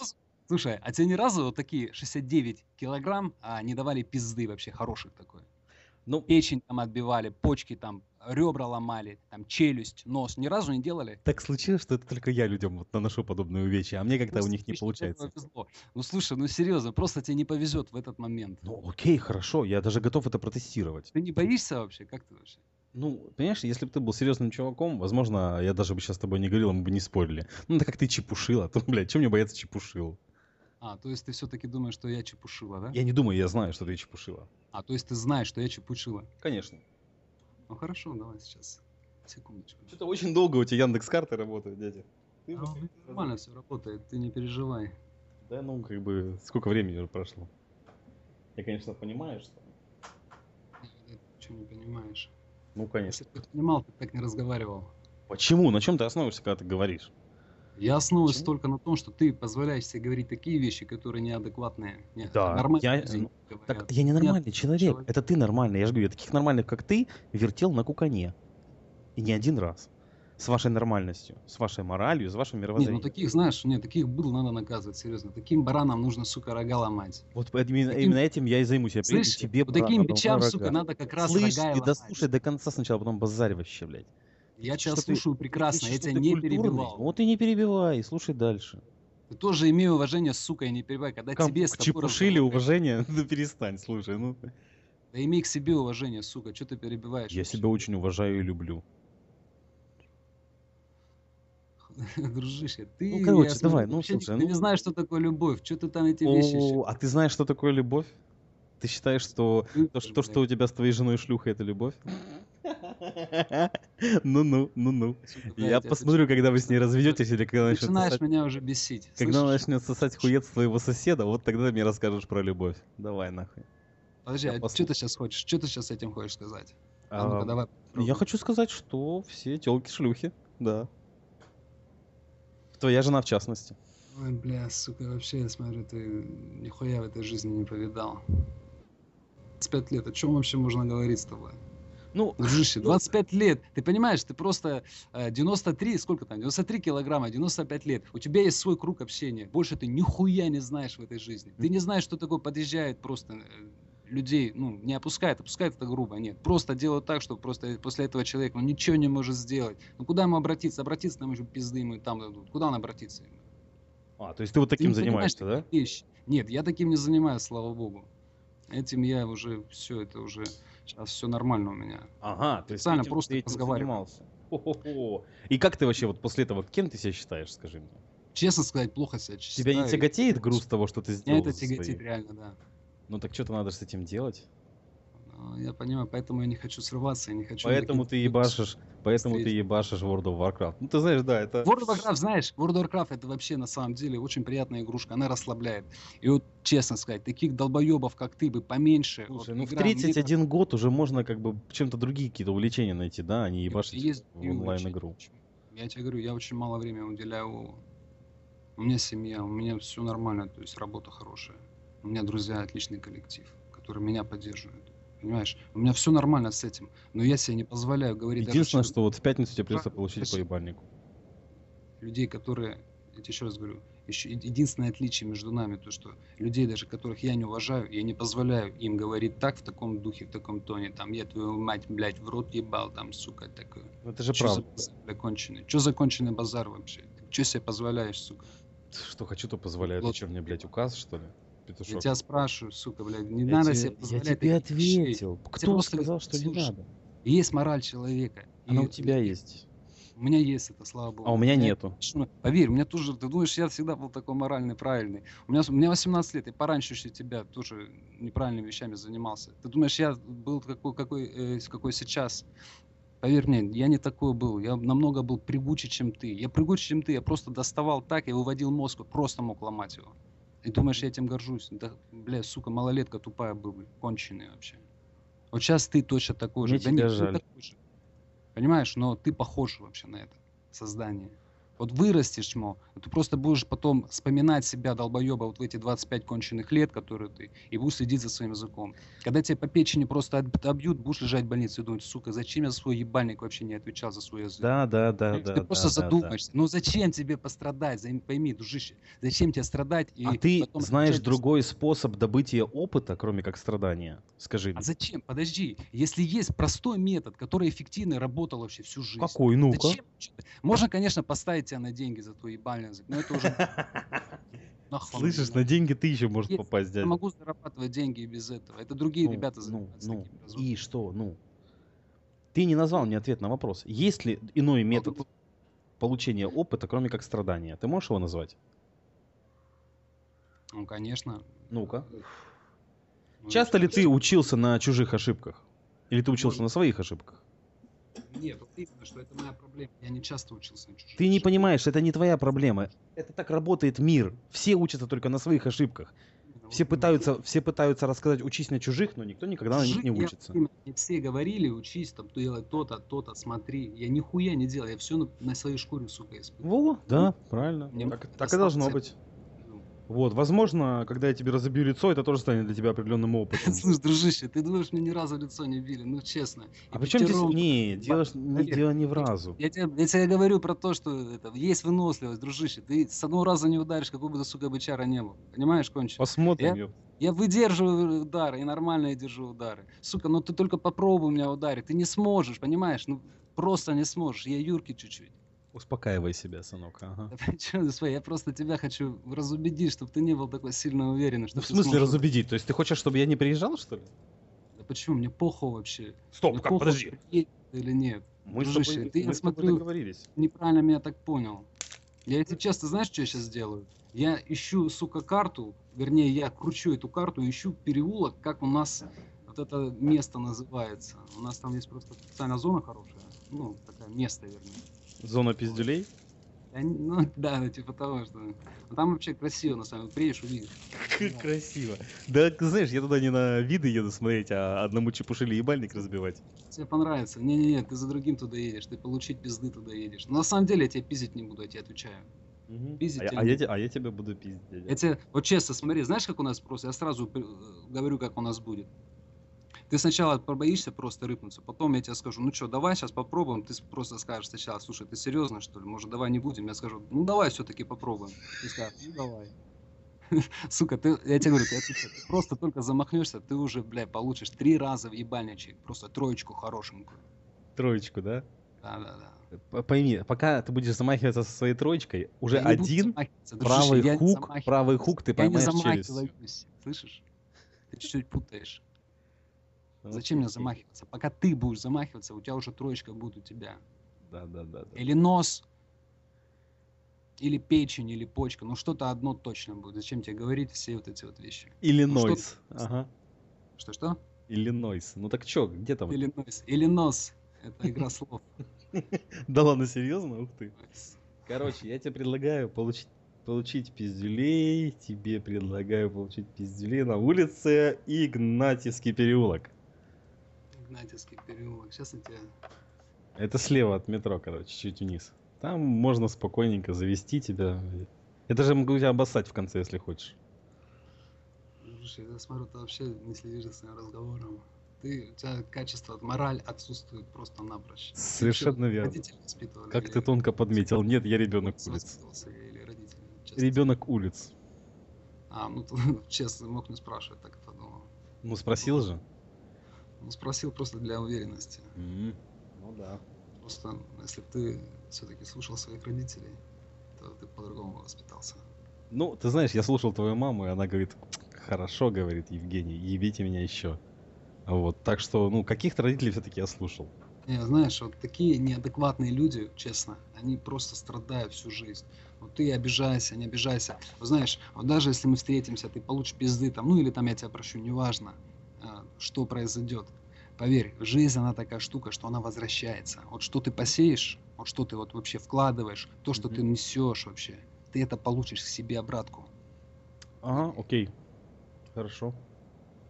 Слушай, а тебе ни разу вот такие шестьдесят девять килограмм а, не давали пизды вообще хороших такой? Ну, Печень там отбивали, почки там, ребра ломали, там челюсть, нос. Ни разу не делали? так случилось, что это только я людям вот наношу подобные увечья, а мне как-то у Просто них не тебе еще до этого получается. повезло. Ну слушай, ну серьезно, просто тебе не повезет в этот момент. Ну, окей, хорошо, я даже готов это протестировать. Ты не боишься вообще? Как ты вообще? Ну, понимаешь, если бы ты был серьезным чуваком, возможно, я даже бы сейчас с тобой не говорил, мы бы не спорили. Ну, так как ты чепушила, то, блядь, чем мне бояться чепушил? А, то есть ты все-таки думаешь, что я чепушила, да? Я не думаю, я знаю, что ты чепушила. А, то есть ты знаешь, что я чепушила. Конечно. Ну хорошо, давай сейчас. Секундочку. Что-то очень долго у тебя Яндекс.Карты работают, дядя. Ты А, бы у меня как-то нормально разок- все работает, ты не переживай. Да, ну, как бы, сколько времени уже прошло? Я, конечно, понимаю, что... Ты ничего не понимаешь. Ну, Если конечно. бы ты понимал, ты так не разговаривал. Почему? На чем ты основываешься, когда ты говоришь? Я основываюсь Почему? только на том, что ты позволяешь себе говорить такие вещи, которые неадекватные. Не, Да, нормальные я... люди ну, не Так говорят. я не Нет нормальный человек. человека. Это ты нормальный. Я же говорю, я таких нормальных, как ты, вертел на кукане. И не один раз. С вашей нормальностью, с вашей моралью, с вашим Не, ну мировоззрением. таких, знаешь, нет, таких был надо наказывать, серьезно. Таким баранам нужно, сука, рога ломать. Вот поэтому именно, Таким, именно этим я и займусь. Я приеду слышишь, тебе, вот баран, таким надо бичам, на сука, рога. надо как раз Слышь, рога и ты ломать. дослушай до конца сначала, потом базарь вообще, блядь. Ты Я кричишь, тебя что ты, слушаю ты прекрасно, кричишь, я что тебя ты не культурный. перебивал. Вот и не перебивай, слушай дальше. Ты тоже имей уважение, сука, и не перебивай. Когда К, тебе с к тобой чепушили разговаривают, уважение, ну перестань, слушай, ну. да имей к себе уважение, сука, что ты перебиваешь Я вообще? себя очень уважаю и люблю. Дружище, Ну, ты, я короче, смотрю, давай, ты ну, вообще не, слушай, ты не ну, знаешь, что такое любовь. Что ты там эти вещи еще о, а ты знаешь, что такое любовь? Ты считаешь, что то, любишь, что, то, что блядь? у тебя с твоей женой шлюха, это любовь? Ну-ну, ну-ну. Сука, да, я Я тебе посмотрю, отвечаю. когда вы с ней Ты разведетесь, или когда начнет начинаешь сосать, меня уже бесить, когда она слышишь? начнет сосать хуец твоего соседа, вот тогда ты мне расскажешь про любовь. Давай нахуй. Подожди, Я а что послушаю. ты сейчас хочешь? Что ты сейчас этим хочешь сказать? А ну-ка, А, давай Я попробуем. хочу сказать, что все телки шлюхи, да. Твоя жена в частности. Ой, бля, сука, вообще, я смотрю, ты нихуя в этой жизни не повидал. двадцать пять лет, о чем вообще можно говорить с тобой? Ну, Дружище, ну, двадцать пять лет, ты понимаешь, ты просто э, девяносто три, сколько там, девяносто три килограмма, девяносто пять лет. У тебя есть свой круг общения, больше ты нихуя не знаешь в этой жизни. Ты не знаешь, что такое подъезжает просто э, людей, ну, не опускает, опускает это грубо, нет. Просто делают так, что просто после этого человек, ну, ничего не может сделать. Ну, куда ему обратиться? Обратиться, там уже пизды ему там дадут. Куда он обратится? а, то есть ты вот Ты таким не понимаешь занимаешься, да? такие вещи. Нет, я таким не занимаюсь, слава богу. Этим я уже, все, это уже, сейчас все нормально у меня. Ага, то есть ты Специально этим, просто ты этим разговариваю. занимался. Хо-хо-хо. И как ты вообще вот после этого, кем ты себя считаешь, скажи мне? Честно сказать, плохо себя Тебя не считаю. тяготеет груз того, что ты Меня сделал это за тяготит свои? реально, да. Ну так что-то надо с этим делать. Но я понимаю, поэтому я не хочу срываться, я не хочу Поэтому никаких ты ебашишь, поэтому ты встреч. ебашишь World of Warcraft. Ну ты знаешь, да, это... World of Warcraft, знаешь, World of Warcraft это вообще на самом деле очень приятная игрушка, она расслабляет. И вот честно сказать, таких долбоебов, как ты, бы поменьше. Вот Слушай, ну в игра мне тридцать так- один год уже можно как бы чем-то другие какие-то увлечения найти, да, а не ебашить есть в другие онлайн-игру. увлечения. Я тебе говорю, я очень мало времени уделяю. У меня семья, у меня все нормально, то есть работа хорошая. У меня друзья, отличный коллектив, который меня поддерживает. Понимаешь, у меня все нормально с этим, но я себе не позволяю говорить даже Единственное, через что вот в пятницу тебе придется Правда, получить по даже- ебальнику. людей, которые, я тебе еще раз говорю, еще е- единственное отличие между нами, то, что людей, даже которых я не уважаю, я не позволяю им говорить так, в таком духе, в таком тоне, там, я твою мать, блядь, в рот ебал, там, сука, такое. Ну это же Что за правда. базар законченный? Что законченный базар вообще? Ты что себе позволяешь, сука? Что хочу, то позволяю. Ты Вот. что, мне, блядь, указ, что ли? Я Петушок. тебя спрашиваю, сука, блядь, не Я надо тебе- себе я позволять тебе таких вещей. ответил. Тебе Кто просто сказал, говорят, что не слушай, надо? есть мораль человека. Она и- у тебя и- есть. У меня есть это, слава богу. А у меня Я- нету. Что, Поверь, у меня тоже, ты думаешь, я всегда был такой моральный, правильный. У меня, с- у меня восемнадцать лет, я пораньше еще тебя тоже неправильными вещами занимался. Ты думаешь, я был какой, какой, э, какой сейчас? Поверь мне, я не такой был. Я намного был прыгуче, чем ты. Я прыгуче, чем ты. Я просто доставал так, я выводил мозг, просто мог ломать его. И думаешь, я этим горжусь? Да, бля, сука, малолетка тупая был, конченый вообще. Вот сейчас ты точно такой же. Мне Да тебя нет, ты жаль. такой же. Понимаешь, но ты похож вообще на это создание. Вот вырастешь, чмо, ты просто будешь потом вспоминать себя, долбоеба, вот в эти двадцать пять конченых лет, которые ты, и будешь следить за своим языком. Когда тебя по печени просто от- обьют, будешь лежать в больнице и думать, сука, зачем я за свой ебальник вообще не отвечал за свой язык? Да, да, да, Понимаешь? Ты да, просто да, да, да. задумаешься, ну зачем тебе пострадать, Займ- пойми, дружище, зачем тебе страдать А и ты потом знаешь отвечать за свой. другой способ добытия опыта, кроме как страдания? Скажи А мне. зачем? Подожди, если есть простой метод, который эффективно работал вообще всю жизнь, Какой? Ну-ка. зачем? Чё-то- Можно, конечно, поставить тебя на деньги за твой ебальный язык, но это уже нахуй оно мне Слышишь, надо. на деньги ты еще можешь Есть, попасть, я дядя. могу зарабатывать деньги и без этого. Это другие Ну, ребята ну, занимаются ну. такими И разумными. что? Ну. Ты не назвал мне ответ на вопрос. Есть ли иной метод Ну, получения опыта, кроме как страдания? Ты можешь его назвать? ну, конечно. Ну-ка. Ну, Часто ли ты что- учился на чужих ошибках? Или ты учился Можно. на своих ошибках? Нет, вот именно, что это моя проблема. Я не часто учился на чужих Ты не ошибках. понимаешь, это не твоя проблема. Это так работает мир. Все учатся только на своих ошибках. Именно, Все вот именно. пытаются, все пытаются рассказать, учись на чужих, но никто никогда на них Чужих не я учится. именно, мне все говорили, учись, там, делай то-то, то-то, смотри. Я нихуя не делал, я все на, на своей шкуре, сука, испытывал. Во, да, правильно. Мне Так, это так и должно стало быть. ценным. Вот, возможно, когда я тебе разобью лицо, это тоже станет для тебя определенным опытом. Слушай, дружище, ты думаешь, мне ни разу в лицо не били? Ну, честно. А И при чем здесь... пятером, Не, ба- дело, ж- не, поверь, дело не в поверь, разу. Я тебе, я тебе говорю про то, что это, есть выносливость, дружище. Ты с одного раза не ударишь, какой бы ты, сука, бычара не был. Понимаешь, кончено? Посмотрим, Я, ёп. я выдерживаю удары, и нормально я держу удары. Сука, ну ты только попробуй меня ударить. Ты не сможешь, понимаешь? Ну, просто не сможешь. Я Юрки чуть-чуть. Успокаивай себя, сынок. Ага. Да при чём здесь свои? Я просто тебя хочу разубедить, чтобы ты не был такой сильно уверенный, что Ну, в ты смысле сможешь ударить. разубедить? То есть ты хочешь, чтобы я не приезжал, что ли? Да почему? Мне похуй вообще. Стоп, Мне как, похуй, подожди. приедет ты или нет. Мы с Дружище, тобой, ты, я мы с тобой смотрю, договорились. неправильно меня так понял. Я, если честно, знаешь, что я сейчас делаю? Я ищу, сука, карту, вернее, я кручу эту карту, ищу переулок, как у нас вот это место называется. У нас там есть просто специальная зона хорошая, ну, такое место, вернее. Зона Вот. пизделей? Я не- Ну, да, ну, типа того, что... Ну, там вообще красиво, на самом деле. Приедешь, увидишь. Как красиво. Да, ты знаешь, я туда не на виды еду смотреть, а одному чепушили ебальник разбивать. Тебе понравится. Не-не-не, ты за другим туда едешь, ты получить пизды туда едешь. Но на самом деле я тебя пиздить не буду, я тебе отвечаю. Мгм. Пиздить А, я, тебя а, не я, буду. те- а я тебя буду пиздить, Я дядя. тебе, вот честно, смотри, знаешь, как у нас просто? Я сразу э, говорю, как у нас будет. Ты сначала побоишься просто рыпнуться, потом я тебе скажу, ну что, давай сейчас попробуем. Ты с- просто скажешь сначала, слушай, ты серьезно, что ли? Может, давай не будем? Я скажу, ну давай все-таки попробуем. Ты скажешь, ну давай. Сука, ты, я тебе говорю, ты, отвечаю, ты просто только замахнешься, ты уже, бля, получишь три раза в ебальничек, просто троечку хорошенькую. Троечку, да? Да-да-да. П- Пойми, пока ты будешь замахиваться со своей троечкой, уже Я не буду один замахиваться, дружище, правый я не хук, замахиваюсь. правый хук ты Я не поймаешь челюстью. замахиваюсь, слышишь? Ты чуть-чуть путаешь. Ну, Зачем мне окей. замахиваться? Пока ты будешь замахиваться, у тебя уже троечка будет у тебя. Да, да, да, да. Или нос, или печень, или почка. Ну что-то одно точно будет. Зачем тебе говорить все вот эти вот вещи? Иллинойс. Ну, что- Ага. Что-что? Иллинойс. Ну так чё, где там? Или нос. Или нос. Это игра слов. Да ладно, серьезно? Ух ты. Нойс. Короче, я тебе предлагаю получить, получить пиздюлей. Тебе предлагаю получить пиздюлей на улице Игнатьевский переулок. Игнатьевский переулок. Сейчас я тебе... Это слева от метро, короче, чуть вниз. Там можно спокойненько завести тебя. Я даже могу тебя обоссать в конце, если хочешь. Слушай, я смотрю, ты вообще не следишь за своим разговором. Ты, у тебя качество, мораль отсутствует просто напрочь. Ты Совершенно чё, верно. родители воспитывали? Как или- ты тонко подметил. Нет, я ребенок Отец улиц. воспитывался или родители? Честно. Ребенок улиц. А, ну, ты, честно, мог не спрашивать, так и подумал. Ну, спросил же. Ну, спросил просто для уверенности. М, Ну да. Просто, если бы ты все-таки слушал своих родителей, то ты по-другому бы воспитался. Ну, ты знаешь, я слушал твою маму, и она говорит, хорошо, говорит Евгений, ебите меня еще. Вот, так что, ну, каких-то родителей все-таки я слушал. Не, знаешь, вот такие неадекватные люди, честно, они просто страдают всю жизнь. Вот ты обижайся, не обижайся. Вот знаешь, вот даже если мы встретимся, ты получишь пизды там, ну или там я тебя прощу, неважно, а, что произойдет. Поверь, жизнь, она такая штука, что она возвращается. Вот что ты посеешь, вот что ты вот вообще вкладываешь, то, что Мгм. ты несешь вообще, ты это получишь к себе обратку. Ага, окей. Хорошо.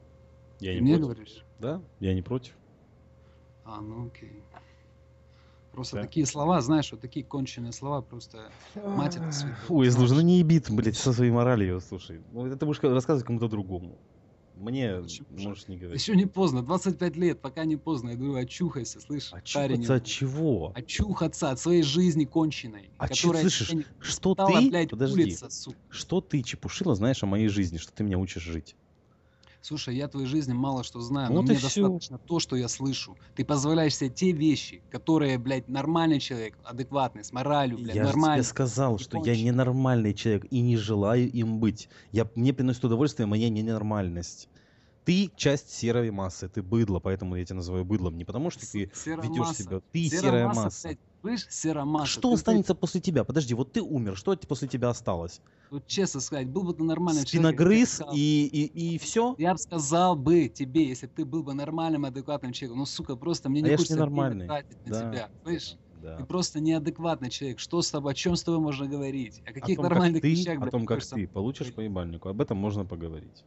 Я Ты не мне против. говоришь? Да, я не против. А, ну окей. Просто Да. такие слова, знаешь, вот такие конченые слова, просто мать это святая, Ой, слушай, ну знаешь. не еби ты, блядь, со своей моралью, слушай. Ну это ты будешь ка- рассказывать кому-то другому. Мне Почему же? можешь не говорить. Еще не поздно, двадцать пять лет, пока не поздно. Я говорю, очухайся, слышь, парень. Очухаться от э, чего? Очухаться от своей жизни конченой, А че, которая тебя слышишь, не что воспитала, ты, блядь, подожди, улица, сука. что ты, чепушила, знаешь о моей жизни, что ты меня учишь жить? Слушай, я твоей жизни мало что знаю, Ну но вот и мне все. достаточно то, что я слышу. Ты позволяешь себе те вещи, которые, блядь, нормальный человек, адекватный, с моралью, блядь, Я же тебе нормальный, сказал, не что я конченый. ненормальный человек и не желаю им быть. Я, мне приносит удовольствие моя ненормальность. Ты часть серой массы, ты быдло, поэтому я тебя называю быдлом. Не потому, что ты Сука, серая ведешь масса. себя, ты Серая серая масса, масса. блядь, слышь, серая А масса. что Ты, блядь, останется после тебя? Подожди, вот ты умер, что после тебя осталось? вот честно сказать, был бы ты нормальным человеком, я бы Спиногрыз сказал, и, и, и все? я бы сказал бы тебе, если бы ты был бы нормальным, адекватным человеком. Ну, сука, просто мне А не я ж хочется время ненормальный. тратить на Да, тебя. Слышь? да. Ты просто неадекватный человек. Что с тобой, о чем с тобой можно говорить? О О каких том, как нормальных ты, вещах, о блядь, том, мне как хочется ты получишь по говорить? ебальнику, об этом можно поговорить.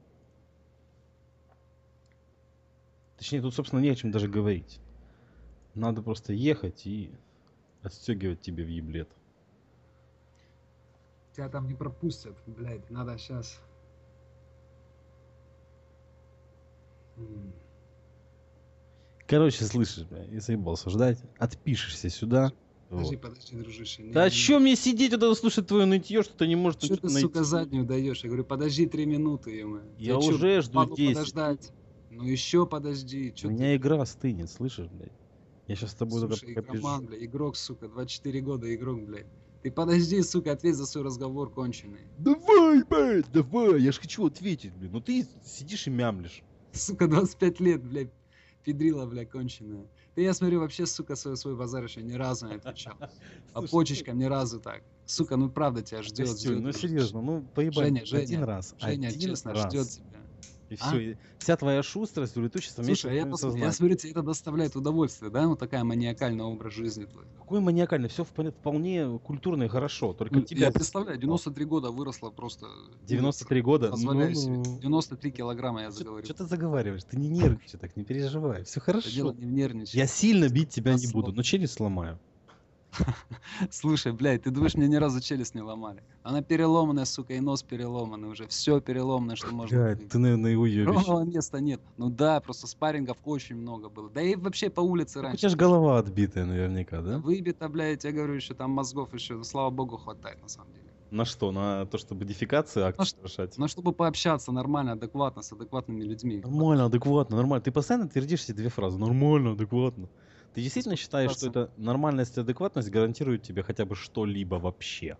Точнее, тут, собственно, не о чем даже говорить. Надо просто ехать и отстегивать тебе в еблет. Тебя там не пропустят, блядь, надо сейчас. Короче, слышишь, бля, я заебался ждать. Отпишешься сюда. Подожди, Вот. подожди, дружище. Да о чем мне сидеть, вот это слушать твое нытье, что ты не можешь Что ничего ты, найти? сука, заднюю даешь? Я говорю, подожди три минуты, ё Я уже жду десять. подождать? Ну еще подожди. У Чё меня ты? игра стынет, слышишь, блядь? Я сейчас с тобой только Слушай, пока игроман, пизжу. бля, игрок, сука, двадцать четыре года игрок, блядь. Ты подожди, сука, ответь за свой разговор конченый. Давай, блядь, давай, я ж хочу ответить, блин. Ну ты сидишь и мямлишь. Сука, двадцать пять лет, блядь, педрила, бля, конченая. Ты, я смотрю, вообще, сука, свой, свой базар еще ни разу не отвечал. По Слушай, почечкам ни разу так. Сука, ну правда тебя ждет, Костюль, ждет. ну дружище. серьезно, ну поебать Женя, один Женя, раз. Женя, один честно, раз. ждет тебя. И А? все, вся твоя шустрость улетучится вместе Слушай, а с я, твоим пос... я сознанием. смотрю, тебе это доставляет удовольствие, да? Ну такая маниакальный образ жизни твой. Какой маниакальный, все вполне культурно и хорошо, только Ну, тебя... я представляю, девяносто три года выросла просто. девяносто три года? Позволяю себе. Ну-ну. девяносто три килограмма я заговорил. Что ты заговариваешь? Ты не нервничай так, не переживай, все Это дело хорошо. не в нервничании. Я сильно бить тебя не Послов. буду, но челюсть сломаю. Слушай, блядь, ты думаешь, мне ни разу челюсть не ломали? Она переломанная, сука, и нос переломанный уже. Все переломанное, что можно. Блядь, было. ты, наверное, уебищ. Ровного места нет. Ну да, просто спаррингов очень много было. Да и вообще по улице Так у раньше. тебя же тоже. голова отбитая наверняка, Да да? Выбито, блядь, я говорю, еще там мозгов еще, слава богу, хватает на самом деле. На что? На то, чтобы модификации акт На что- совершать? Но чтобы пообщаться нормально, адекватно, с адекватными людьми. Нормально, адекватно, нормально. Ты постоянно твердишь эти две фразы. Нормально, адекватно. Ты действительно Сколько считаешь, раз что эта нормальность и адекватность гарантируют тебе хотя бы что-либо вообще?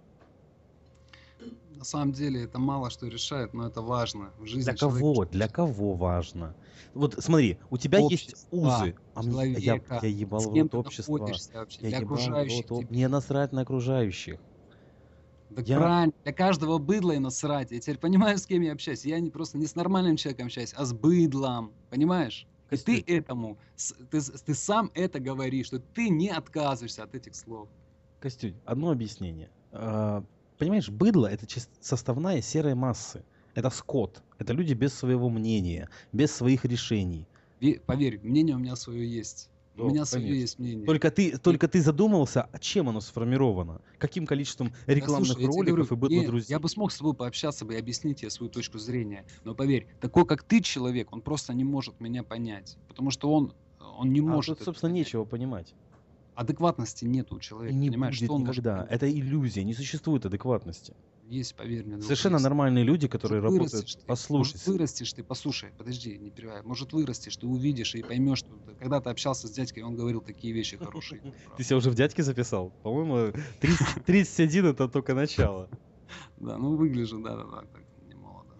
На самом деле это мало что решает, но это важно в жизни Для человека. кого? Для кого важно? Вот смотри, у тебя есть Общества, узы. А мне, я, человека, я ебал с в кем рот ты общества. находишься вообще, Я для ебал в окружающих рот об- тебя. Мне насрать на окружающих. Да Я- правильно, для каждого быдла и насрать. Я теперь понимаю, с кем я общаюсь. Я не просто не с нормальным человеком общаюсь, а с быдлом. Понимаешь? И ты Костюль. этому, с- ты, с- ты сам это говоришь, что ты не отказываешься от этих слов. Костюнь, одно объяснение. А, Понимаешь, быдло — это чис- составная серой массы. Это скот. Это люди без своего мнения, без своих решений. Ве- Поверь, мнение у меня свое есть. Да, У меня свое конечно. есть мнение. Только ты, только ты задумался, а чем оно сформировано? Каким количеством Да рекламных слушай, я тебе роликов говорю, и быдло не, друзей? я бы смог с тобой пообщаться бы и объяснить тебе свою точку зрения. Но поверь, такой как ты человек, он просто не может меня понять. Потому что он, он не А может тут, это собственно, понять. нечего понимать. Адекватности нет у И человека, не понимаешь, будет что он может никогда. понять? Это иллюзия, не существует адекватности. Есть, поверь мне, друг, Совершенно есть. нормальные люди, которые Может, работают... вырастешь ты, Послушай, может, вырастешь ты, послушай, подожди, не перебивай. Может, вырастешь, ты увидишь и поймешь, что ты- когда ты общался с дядькой, он говорил такие вещи хорошие. ты себя уже в дядьке записал? По-моему, тридцать, тридцать один это только начало. Да, ну выгляжу, да-да-да, так не молодо.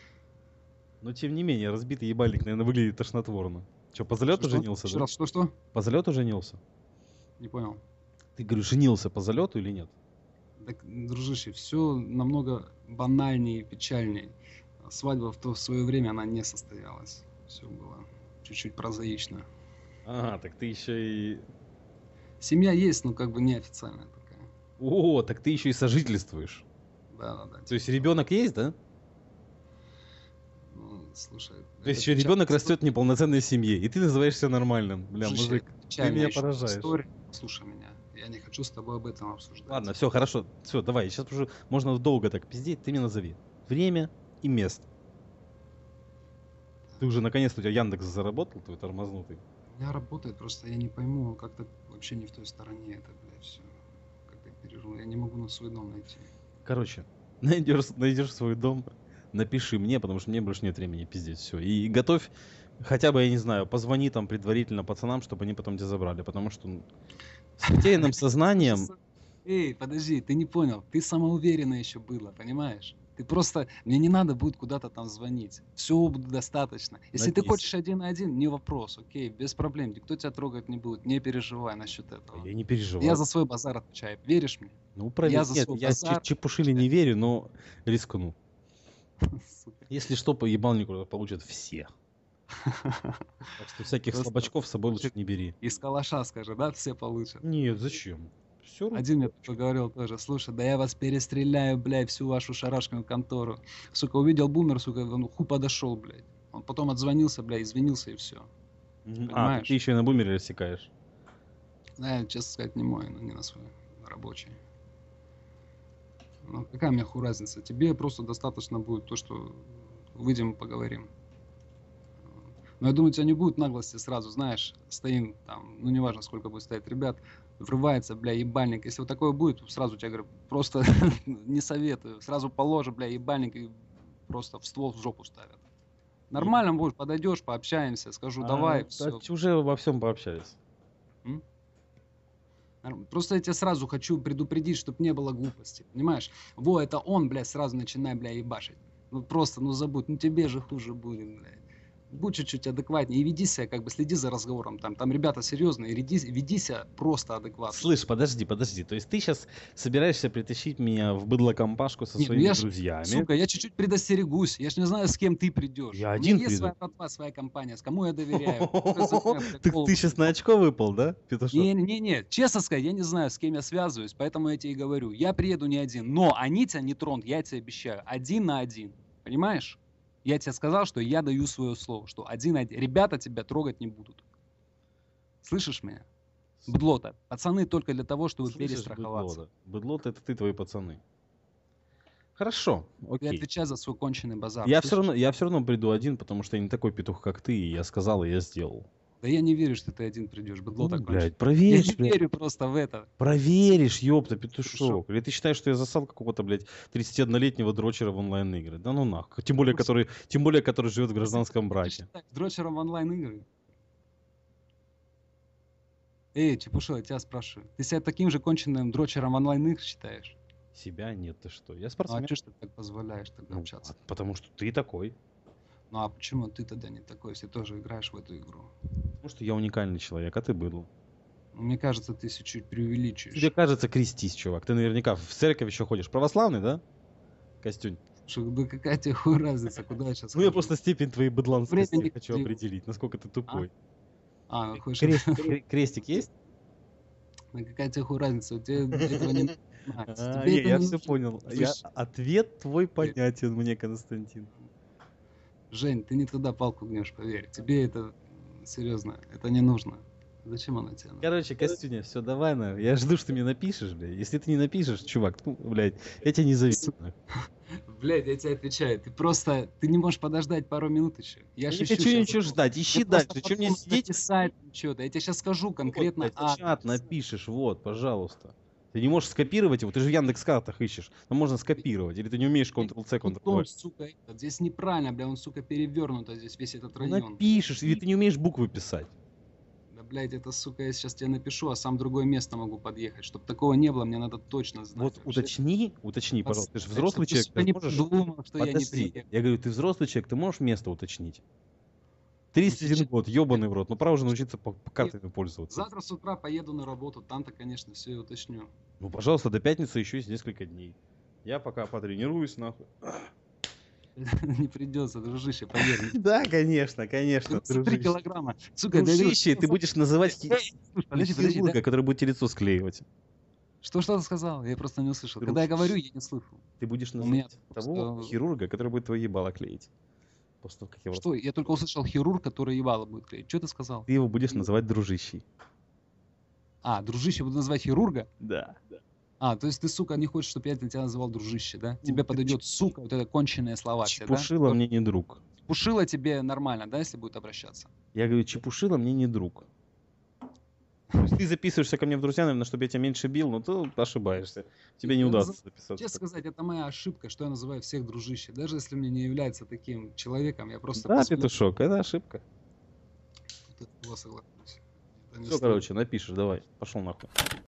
Но тем не менее, разбитый ебальник, наверное, выглядит тошнотворно. Че, по залету Что-что? женился, Еще да? раз, что-что? По залету женился? Не понял. Ты, говорю, женился по залету или нет? Так, дружище, все намного банальнее и печальнее. Свадьба в то в свое время она не состоялась. Все было чуть-чуть прозаично. Ага, так ты еще и... Семья есть, но как бы неофициальная такая. О, так ты еще и сожительствуешь. Да-да-да. То есть ребенок есть, да? Ну, Слушай, То есть это еще печальная ребенок история. растет в неполноценной семье, и ты называешься нормальным. Бля, Дружище, мужик, это ты печальная меня еще поражаешь. история. Слушай меня. Я не хочу с тобой об этом обсуждать. Ладно, все, хорошо. Все, давай. Сейчас уже можно долго так пиздеть. Ты мне назови время и место. Ты уже наконец-то у тебя Яндекс заработал, твой тормознутый. У меня работает, просто я не пойму, как-то вообще не в той стороне это, блядь, все. Как-то пережил. Я не могу на свой дом найти. Короче, найдешь, найдешь свой дом, напиши мне, потому что мне больше нет времени пиздеть. Все. И готовь хотя бы, я не знаю, позвони там предварительно пацанам, чтобы они потом тебя забрали. Потому что ну, с потерянным сознанием. Эй, подожди, ты не понял. Ты самоуверенно еще было, понимаешь? Ты просто... Мне не надо будет куда-то там звонить. Всего будет достаточно. Если ты Написано. хочешь один на один, не вопрос, окей, без проблем. Никто тебя трогать не будет. Не переживай насчет этого. Я не переживаю. Я за свой базар отвечаю. Веришь мне? Ну, проверь. Я за Нет, свой я базар Ч- Чепушили не верю, но рискну. Сука. Если что, по ебальнику получат все. Так что всяких Просто слабачков с собой лучше не бери. Из калаша скажи, да, все получат. Нет, зачем? Все Один мне такой говорил тоже, слушай, да я вас перестреляю, блядь, всю вашу шарашкину контору. Сука, увидел бумер, сука, он ху подошел, блядь. Он потом отзвонился, блядь, извинился и все. А, Понимаешь? ты еще и на бумере рассекаешь. Да, я, честно сказать, не мой, но не на свой, на рабочий. Ну, какая мне хуй разница? Тебе просто достаточно будет то, что выйдем и поговорим. Но я думаю, у тебя не будет наглости сразу, знаешь, стоим там, ну неважно, сколько будет стоять ребят, врывается, бля, ебальник. Если вот такое будет, сразу тебе говорю, просто не советую. Сразу положи, бля, ебальник и просто в ствол в жопу ставят. Нормально будешь, подойдешь, пообщаемся, скажу, давай, А, все. да, уже во всем пообщались. Просто я тебя сразу хочу предупредить, чтобы не было глупости, понимаешь? Во, это он, блядь, сразу начинай, бля, ебашить. Ну просто, ну забудь, ну тебе же хуже будет, блядь. Будь чуть-чуть адекватнее и веди себя, как бы следи за разговором. Там, там ребята серьезные, веди, веди себя просто адекватно. Слышь, подожди, подожди. То есть ты сейчас собираешься притащить меня в быдлокомпашку со Не, ну своими я ж, друзьями? сука, я чуть-чуть предостерегусь. Я ж не знаю, с кем ты придешь. Я У один меня есть приду. своя братва, своя компания, с кому я доверяю. Кто за меня, блядь, Так голову ты сейчас на сломал. очко выпал, да, петушок? Не-не-не, честно сказать, я не знаю, с кем я связываюсь, поэтому я тебе и говорю. Я приеду не один, но они тебя не тронут, я тебе обещаю. Один на один. Понимаешь? Я тебе сказал, что я даю свое слово, что один на один. Ребята тебя трогать не будут. Слышишь меня? Быдлота. Пацаны только для того, чтобы Слышишь, перестраховаться. быдло, да? Быдло это ты, твои пацаны. Хорошо, Ты окей. отвечай за свой конченый базар. Я все слышишь? равно, я все равно приду один, потому что я не такой петух, как ты, и я сказал, и я сделал. Да я не верю, что ты один придешь. Ну, Быдло так блядь, Я проверишь, не блядь. верю просто в это. Проверишь, ёпта, Петушок. петушок. Или ты считаешь, что я засал какого-то, блядь, тридцатиоднолетнего дрочера в онлайн-игры? Да ну нахуй. Тем более, который, тем более, который живет в гражданском Ты браке. считаешь дрочером в онлайн-игры? Эй, Чепушо, я тебя спрашиваю. Ты себя таким же конченным дрочером в онлайн-игр считаешь? Себя нет, ты что? Я Ну а спортсмен. что ж ты так позволяешь тогда Ну, общаться? а потому что ты такой. Ну а почему ты тогда не такой, если тоже играешь в эту игру? Потому что я уникальный человек, а ты был. Ну, мне кажется, ты чуть преувеличиваешь. Тебе кажется, крестись, чувак. Ты наверняка в церковь еще ходишь. Православный, да? Костюнь. Слушай, да какая тебе хуй разница, куда я сейчас Ну я просто степень твоей быдланскости Времени хочу не- определить, насколько ты тупой. А, ну хочешь... Крест- кре- крестик есть? Ну, какая тебе хуй разница, у тебя этого не нужно знать. А, Тебе не, это я не все нужно. понял. Я- Слышь, Ответ твой понятен мне, Константин. Жень, ты не туда палку гнешь, поверь. Тебе это, серьезно, это не нужно. Зачем она тебе нужна? Короче, Костюня, все, давай, на. Я жду, что ты мне напишешь, блядь. Если ты не напишешь, чувак, ну, блядь, я тебя не завидую. нахуй. Блядь, я тебе отвечаю, ты просто, ты не можешь подождать пару минут еще. Я Я ж не ищу хочу щас- ничего ждать, ищи Я просто дальше. Чем мне подумал сидеть? написать что-то. Я тебе сейчас скажу конкретно Вот, блядь, в чат адрес. напишешь, вот, пожалуйста. Ты не можешь скопировать его, ты же в Яндекс.Картах ищешь. Но можно скопировать, или ты не умеешь контрол-C, Тут контрол-V. он, сука, этот, здесь неправильно, бля, он, сука, перевернуто здесь весь этот Ну, район. напишешь, или ты не умеешь буквы писать. Да, блядь, это, сука, я сейчас тебе напишу, а сам в другое место могу подъехать. Чтобы такого не было, мне надо точно знать. Вот вообще. уточни, уточни, пожалуйста. Ты же Подставь, взрослый чтоб ты, человек, сука, ты не можешь... подумал, что я не Подожди, приеду. я говорю, ты взрослый человек, ты можешь место уточнить? тридцать один сейчас- год, ебаный в рот, ну пора уже научиться по, по картами пользоваться. Завтра с утра поеду на работу, там-то, конечно, все и уточню. Ну, пожалуйста, до пятницы еще есть несколько дней. Я пока потренируюсь, нахуй. Не придется, дружище, поверь. мне. Да, конечно, конечно, девяносто три дружище. килограмма. Сука, я говорю, Дружище, ты будешь называть хи- Эй, слушай, подожди, подожди, хирурга, да. который будет тебе лицо склеивать. Что что ты сказал? Я просто не услышал. Когда я Дружище. говорю, я не слышу. Ты будешь У меня называть того просто- хирурга, который будет твое ебало клеить. После того, как я в Что? Я только услышал хирург, который ебало будет клеить. Что ты сказал? Ты его будешь называть дружищей. А, дружище буду называть хирурга? Да. А, то есть ты, сука, не хочешь, чтобы я для тебя называл дружище, да? Ну, Тебе ты подойдет, сука, вот это конченые слова все, да? Чепушила Вот мне не друг. Пушила тебе нормально, да, если будет обращаться? Я говорю, чепушила мне не друг. То есть ты записываешься ко мне в друзья, наверное, чтобы я тебя меньше бил, но ты ошибаешься. Тебе не Я удастся назов- записаться. Честно сказать, это моя ошибка, что я называю всех дружище. Даже если мне не является таким человеком, я просто Да, посмотрю. петушок, это ошибка. Тут от него соглашусь. Это не Все, стоит. короче, напишешь, давай. Пошел нахуй.